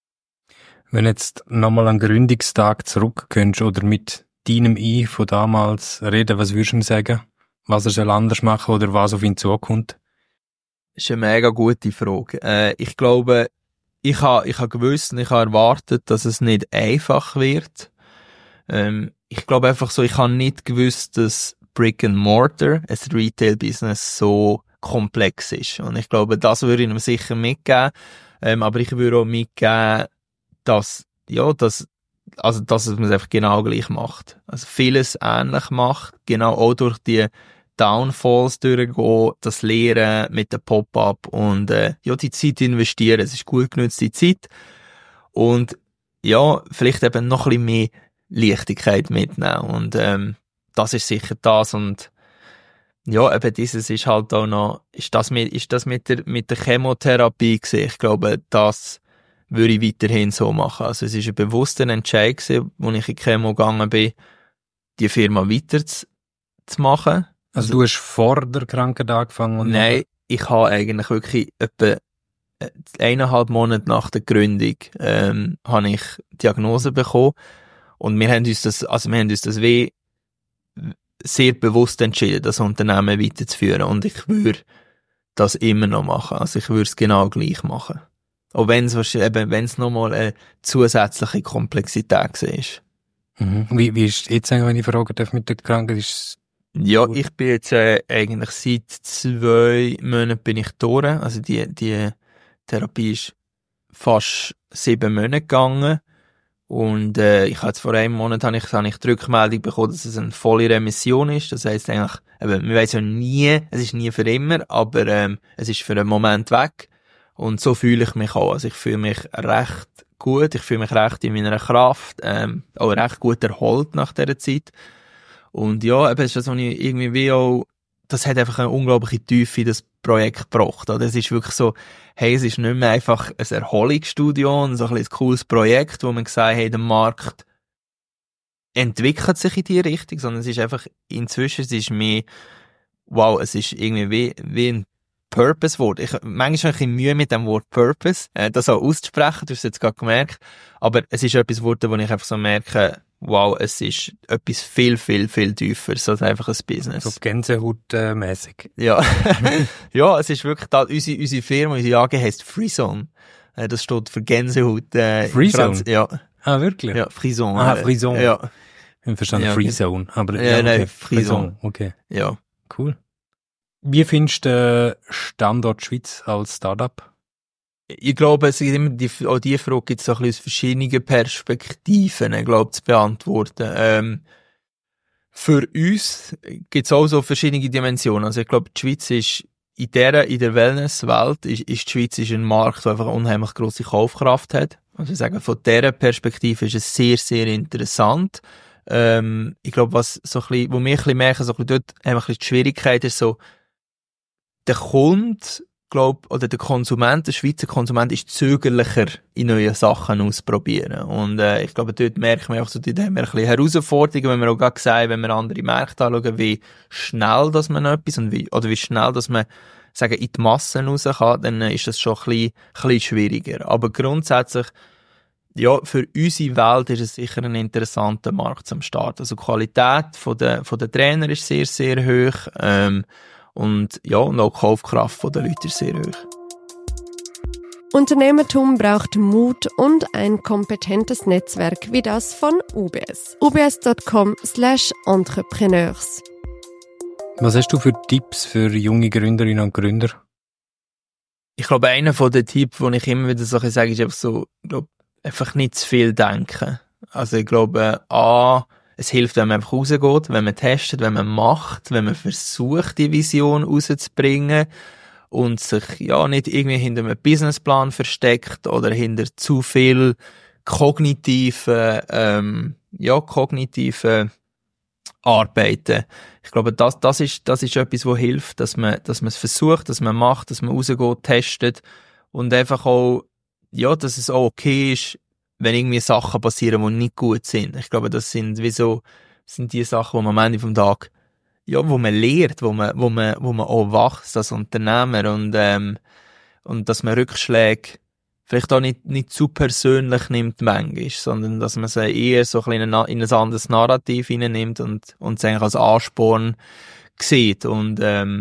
Wenn jetzt nochmal an den Gründungstag zurückkommst oder mit deinem Ich von damals reden, was würdest du ihm sagen? Was er soll anders machen oder was auf ihn zukommt? Das ist eine mega gute Frage. Ich glaube, ich habe gewusst und ich habe erwartet, dass es nicht einfach wird. Ich glaube einfach so, ich habe nicht gewusst, dass Brick and Mortar, ein Retail-Business, so komplex ist. Und ich glaube, das würde ich ihm sicher mitgeben. Aber ich würde auch mitgeben, dass man es einfach genau gleich macht. Also vieles ähnlich macht, genau auch durch die Downfalls durchgehen, das Lehren mit dem Pop-up und die Zeit investieren. Es ist gut genutzte Zeit. Und ja, vielleicht eben noch ein bisschen mehr Leichtigkeit mitnehmen. Und das ist sicher das. Und ja, eben dieses ist halt auch noch, ist das mit der Chemotherapie gewesen. Ich glaube, das würde ich weiterhin so machen. Also es ist ein bewusster Entscheid gewesen, wo ich in Chemo gegangen bin, die Firma weiter zu machen. Also du hast vor der Krankheit angefangen? Nein, ich habe eigentlich wirklich etwa 1,5 Monate nach der Gründung habe ich Diagnose bekommen. Und wir haben uns das sehr bewusst entschieden, das Unternehmen weiterzuführen. Und ich würde das immer noch machen. Also ich würde es genau gleich machen. Auch wenn es nochmal eine zusätzliche Komplexität war. Mhm. Wie ist jetzt eigentlich, wenn ich fragen darf, mit der Krankheit? Ja, ich bin jetzt eigentlich seit 2 Monaten bin ich durch. Also die Therapie ist fast 7 Monate gegangen. Und ich habe jetzt vor einem Monat habe ich die Rückmeldung bekommen, dass es eine volle Remission ist. Das heisst eigentlich, man weiss ja nie, es ist nie für immer, aber es ist für einen Moment weg. Und so fühle ich mich auch. Also ich fühle mich recht gut, ich fühle mich recht in meiner Kraft, auch recht gut erholt nach dieser Zeit. Und ja, es ist das, was ich irgendwie wie auch das hat einfach eine unglaubliche Tiefe in das Projekt gebracht. Oder? Es ist wirklich so, hey, es ist nicht mehr einfach ein Erholungsstudio und so ein cooles Projekt, wo man gesagt hat, hey, der Markt entwickelt sich in die Richtung, sondern es ist einfach, inzwischen, es ist mehr, wow, es ist irgendwie wie ein Purpose-Wort. Manchmal habe ich ein bisschen Mühe mit dem Wort Purpose, das auch auszusprechen, du hast es jetzt gerade gemerkt, aber es ist etwas Worte, wo ich einfach so merke, wow, es ist etwas viel, viel, viel tiefer als einfach ein Business. So Gänsehaut-mäßig. Ja. Ja, es ist wirklich da, unsere Firma, unsere AG heisst Freezone. Das steht für Gänsehaut. Freezone? Ja. Ah, wirklich? Ja, Frison. Frison. Ja. Ich habe verstanden, Ja, Freezone. Aber ja, nein, okay. Frison. Okay, Ja. cool. Wie findest du den Standort Schweiz als Startup? Ich glaube, es ist immer auch die Frage gibt es so ein bisschen aus verschiedenen Perspektiven, ich glaube, zu beantworten. Für uns gibt es auch so verschiedene Dimensionen. Also ich glaube, die Schweiz ist in der Wellnesswelt ist die Schweiz ist ein Markt, der einfach eine unheimlich grosse Kaufkraft hat. Also ich sage, von dieser Perspektive ist es sehr, sehr interessant. Ich glaube, was so ein bisschen, wo wir ein bisschen merken, so ein bisschen dort haben wir ein bisschen die Schwierigkeit ist so, der Kunde, oder der Konsument, der Schweizer Konsument ist zögerlicher in neue Sachen ausprobieren. Und ich glaube, dort merken wir auch so, dort haben wir ein bisschen Herausforderungen, wenn wir auch gerade sagen, wenn wir andere Märkte anschauen, wie schnell, dass man etwas wie schnell, dass man sagen, in die Massen raus kann, dann ist das schon ein bisschen schwieriger. Aber grundsätzlich, ja, für unsere Welt ist es sicher ein interessanter Markt zum Start. Also die Qualität von der Trainer ist sehr, sehr hoch. Und ja, und auch die Kaufkraft der Leute ist sehr hoch. Unternehmertum braucht Mut und ein kompetentes Netzwerk wie das von UBS. ubs.com/entrepreneurs. Was hast du für Tipps für junge Gründerinnen und Gründer? Ich glaube, einer von den Tipps, die ich immer wieder so sage, ist einfach so, ich glaube, einfach nicht zu viel denken. Also ich glaube, es hilft, wenn man einfach rausgeht, wenn man testet, wenn man macht, wenn man versucht, die Vision rauszubringen und sich ja nicht irgendwie hinter einem Businessplan versteckt oder hinter zu viel kognitive Arbeiten. Ich glaube, das ist etwas, was hilft, dass man es versucht, dass man macht, dass man rausgeht, testet und einfach auch, ja, dass es auch okay ist, wenn irgendwie Sachen passieren, die nicht gut sind. Ich glaube, das sind die Sachen, wo man am Ende vom Tag, ja, wo man lernt, wo man auch wächst als Unternehmer und dass man Rückschläge vielleicht auch nicht zu persönlich nimmt manchmal, sondern dass man sie eher so ein bisschen in ein anderes Narrativ hineinnimmt und es eigentlich als Ansporn sieht. Und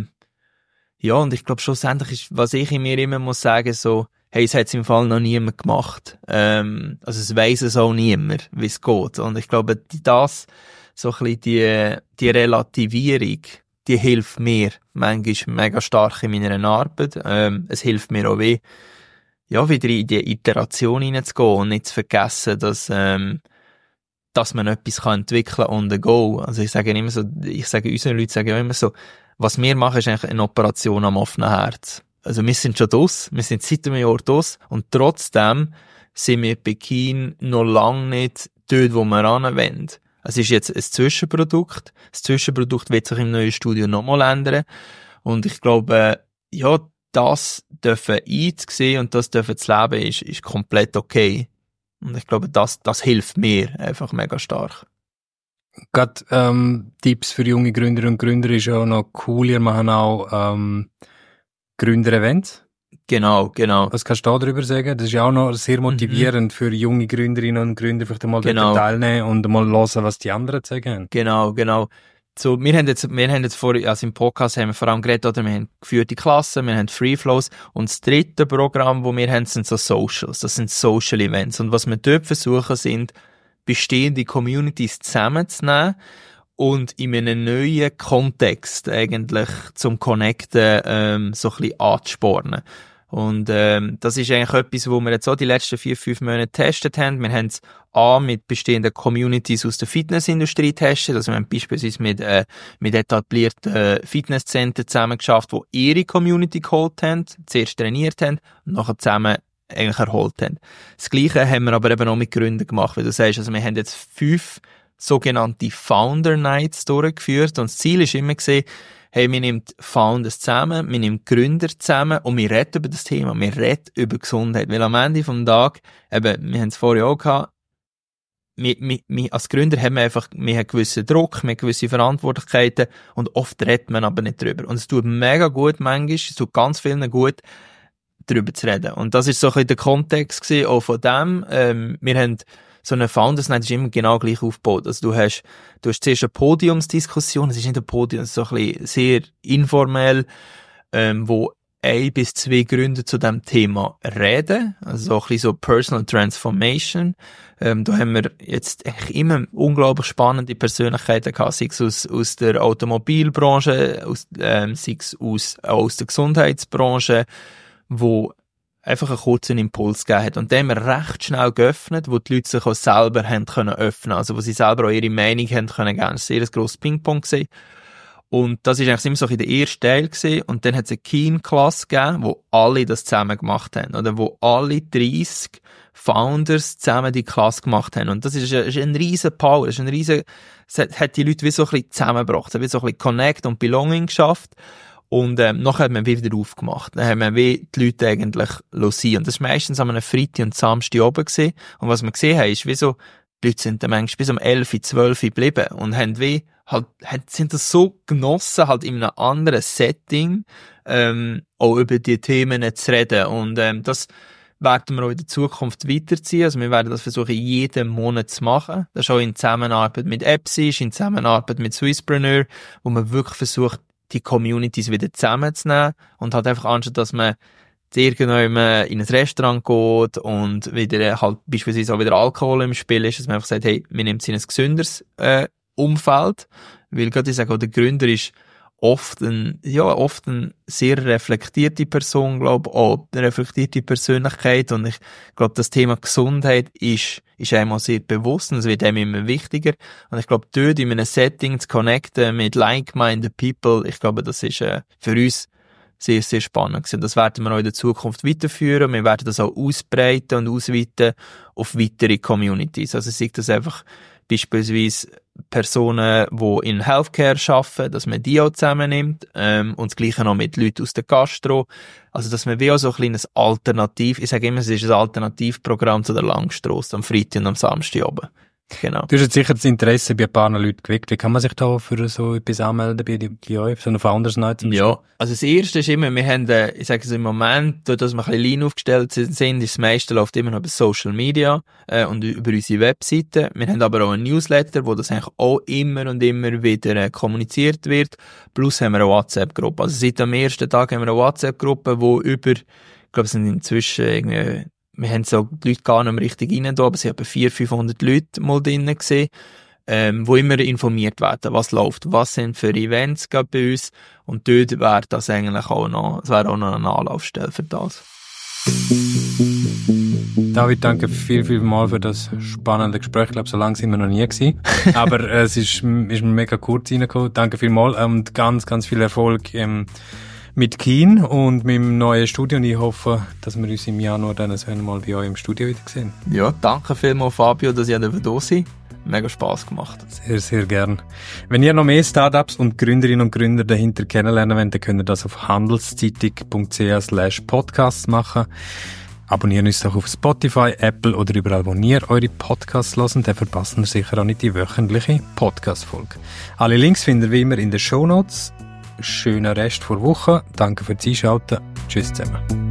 ja, und ich glaube schlussendlich ist, was ich in mir immer muss sagen, so, hey, es hat es im Fall noch niemand gemacht. Also es weiss es auch niemand, wie es geht. Und ich glaube, so ein bisschen die Relativierung, die hilft mir manchmal mega stark in meiner Arbeit. Es hilft mir auch wieder in die Iteration hineinzugehen und nicht zu vergessen, dass man etwas entwickeln kann on the go. Also ich sage unseren Leuten sagen immer so, was wir machen, ist eigentlich eine Operation am offenen Herz. Also wir sind schon draus, wir sind seit einem Jahr draus und trotzdem sind wir bei Keen noch lange nicht dort, wo wir hinwollen. Es ist jetzt ein Zwischenprodukt. Das Zwischenprodukt wird sich im neuen Studio nochmal ändern. Und ich glaube, ja, das dürfen einzusehen und das dürfen zu leben ist komplett okay. Und ich glaube, das hilft mir einfach mega stark. Gerade Tipps für junge Gründerinnen und Gründer ist auch noch cool. Ihr machen auch Gründer-Events. Genau. Was kannst du darüber sagen? Das ist ja auch noch sehr motivierend für junge Gründerinnen und Gründer, vielleicht mal dort teilnehmen und mal hören, was die anderen sagen. Genau. So, wir haben jetzt vorher, also im Podcast haben wir vor allem geredet, oder wir haben geführte Klassen, wir haben Free Flows und das dritte Programm, wo wir haben, sind so Socials. Das sind Social Events. Und was wir dort versuchen, sind bestehende Communities zusammenzunehmen und in einem neuen Kontext eigentlich zum Connecten so ein bisschen anzuspornen. Und das ist eigentlich etwas, wo wir jetzt auch die letzten 4-5 Monate getestet haben. Wir haben es mit bestehenden Communities aus der Fitnessindustrie getestet. Also wir haben beispielsweise mit etablierten Fitnesszentren zusammen geschafft, die ihre Community geholt haben, zuerst trainiert haben und nachher zusammen eigentlich erholt haben. Das Gleiche haben wir aber eben auch mit Gründern gemacht, wie du sagst. Also wir haben jetzt 5 sogenannte Founder Nights durchgeführt und das Ziel ist immer gewesen, hey, wir nehmen Founders zusammen, wir nehmen Gründer zusammen und wir reden über das Thema, wir reden über Gesundheit. Weil am Ende vom Tag, eben, wir haben es vorher auch gehabt, wir als Gründer haben wir einen gewissen Druck, wir haben gewisse Verantwortlichkeiten und oft redet man aber nicht drüber. Und es tut mega gut manchmal, es tut ganz vielen gut, darüber zu reden. Und das ist so ein bisschen der Kontext gewesen, auch von dem. Wir haben so eine Founders Night, ist immer genau gleich aufgebaut. Also du hast zuerst eine Podiumsdiskussion, es ist nicht ein Podium, es ist so ein bisschen sehr informell, wo 1 bis 2 Gründer zu diesem Thema reden, also so ein bisschen so Personal Transformation. Da haben wir jetzt eigentlich immer unglaublich spannende Persönlichkeiten gehabt, sei es aus der Automobilbranche, sei es aus der Gesundheitsbranche, wo einfach einen kurzen Impuls gegeben hat. Und den haben wir recht schnell geöffnet, wo die Leute sich auch selber haben können öffnen, also wo sie selber auch ihre Meinung haben können geben. Das war sehr ein grosses Ping-Pong gewesen. Und das war eigentlich immer so der erste Teil gewesen. Und dann hat es eine Keen-Klasse gegeben, wo alle das zusammen gemacht haben. Oder wo alle 30 Founders zusammen die Klasse gemacht haben. Und das ist ein riesen Power. Es hat die Leute wie so ein bisschen zusammengebracht. Es hat wie so ein bisschen Connect und Belonging geschafft. Und nachher hat man wieder aufgemacht. Dann haben wir wie die Leute eigentlich sein. Und das war meistens an einem Freitag und Samstag oben gewesen. Und was wir gesehen haben, ist wie so, die Leute sind dann manchmal bis um 11, 12 geblieben und haben wie sind das so genossen, halt in einem anderen Setting, auch über die Themen zu reden. Und das werden wir auch in der Zukunft weiterziehen. Also wir werden das versuchen, jeden Monat zu machen. Das ist auch in Zusammenarbeit mit Epsi, in Zusammenarbeit mit Swisspreneur, wo man wirklich versucht, die Communities wieder zusammenzunehmen und halt einfach anstatt, dass man irgendwann in ein Restaurant geht und wieder halt beispielsweise auch wieder Alkohol im Spiel ist, dass man einfach sagt, hey, wir nehmen es in ein gesünderes Umfeld, weil gerade ich sage, auch der Gründer ist oft eine sehr reflektierte Person, glaube ich, auch eine reflektierte Persönlichkeit, und ich glaube, das Thema Gesundheit ist einem auch sehr bewusst und es wird einem immer wichtiger, und ich glaube, dort in einem Setting zu connecten mit like-minded people, ich glaube, das ist für uns sehr, sehr spannend gewesen. Das werden wir auch in der Zukunft weiterführen. Wir werden das auch ausbreiten und ausweiten auf weitere Communities. Also sei das einfach beispielsweise Personen, die in Healthcare arbeiten, dass man die auch zusammennimmt, und das Gleiche noch mit Leuten aus der Gastro. Also, dass man wie auch so ein kleines Alternativ, ich sage immer, es ist ein Alternativprogramm zu der Langstrasse am Freitag und am Samstag oben. Genau. Du hast jetzt sicher das Interesse bei ein paar Leuten geweckt. Wie kann man sich da für so etwas anmelden bei euch, so eine Founders Night? Ja, also das Erste ist immer, wir haben, ich sage es im Moment, dadurch, dass wir ein bisschen lean aufgestellt sind, ist das meiste läuft immer noch über Social Media und über unsere Webseite. Wir haben aber auch einen Newsletter, wo das eigentlich auch immer und immer wieder kommuniziert wird. Plus haben wir eine WhatsApp-Gruppe. Also seit dem ersten Tag haben wir eine WhatsApp-Gruppe, wo ich glaube, es sind inzwischen irgendwie, wir haben so die Leute gar nicht mehr richtig rein da, aber es sind etwa 400-500 Leute mal drinnen gesehen, wo immer informiert werden, was läuft, was sind für Events gerade bei uns, und dort wäre das eigentlich auch noch, es wäre auch noch eine Anlaufstelle für das. David, danke viel mal für das spannende Gespräch. Ich glaube, so lange sind wir noch nie gewesen. Aber es ist mir mega kurz reingekommen. Danke vielmals und ganz viel Erfolg mit Keen und mit dem neuen Studio, und ich hoffe, dass wir uns im Januar dann mal bei euch im Studio wieder sehen. Ja, danke vielmals, Fabio, dass ihr da seid. Mega Spass gemacht. Sehr, sehr gern. Wenn ihr noch mehr Startups und Gründerinnen und Gründer dahinter kennenlernen wollt, dann könnt ihr das auf handelszeitung.ch/podcasts machen. Abonnieren uns doch auf Spotify, Apple oder überall, wo ihr eure Podcasts hört, dann verpassen wir sicher auch nicht die wöchentliche Podcast-Folge. Alle Links findet ihr wie immer in den Shownotes. Schönen Rest vor Woche. Danke fürs Einschalten. Tschüss zusammen.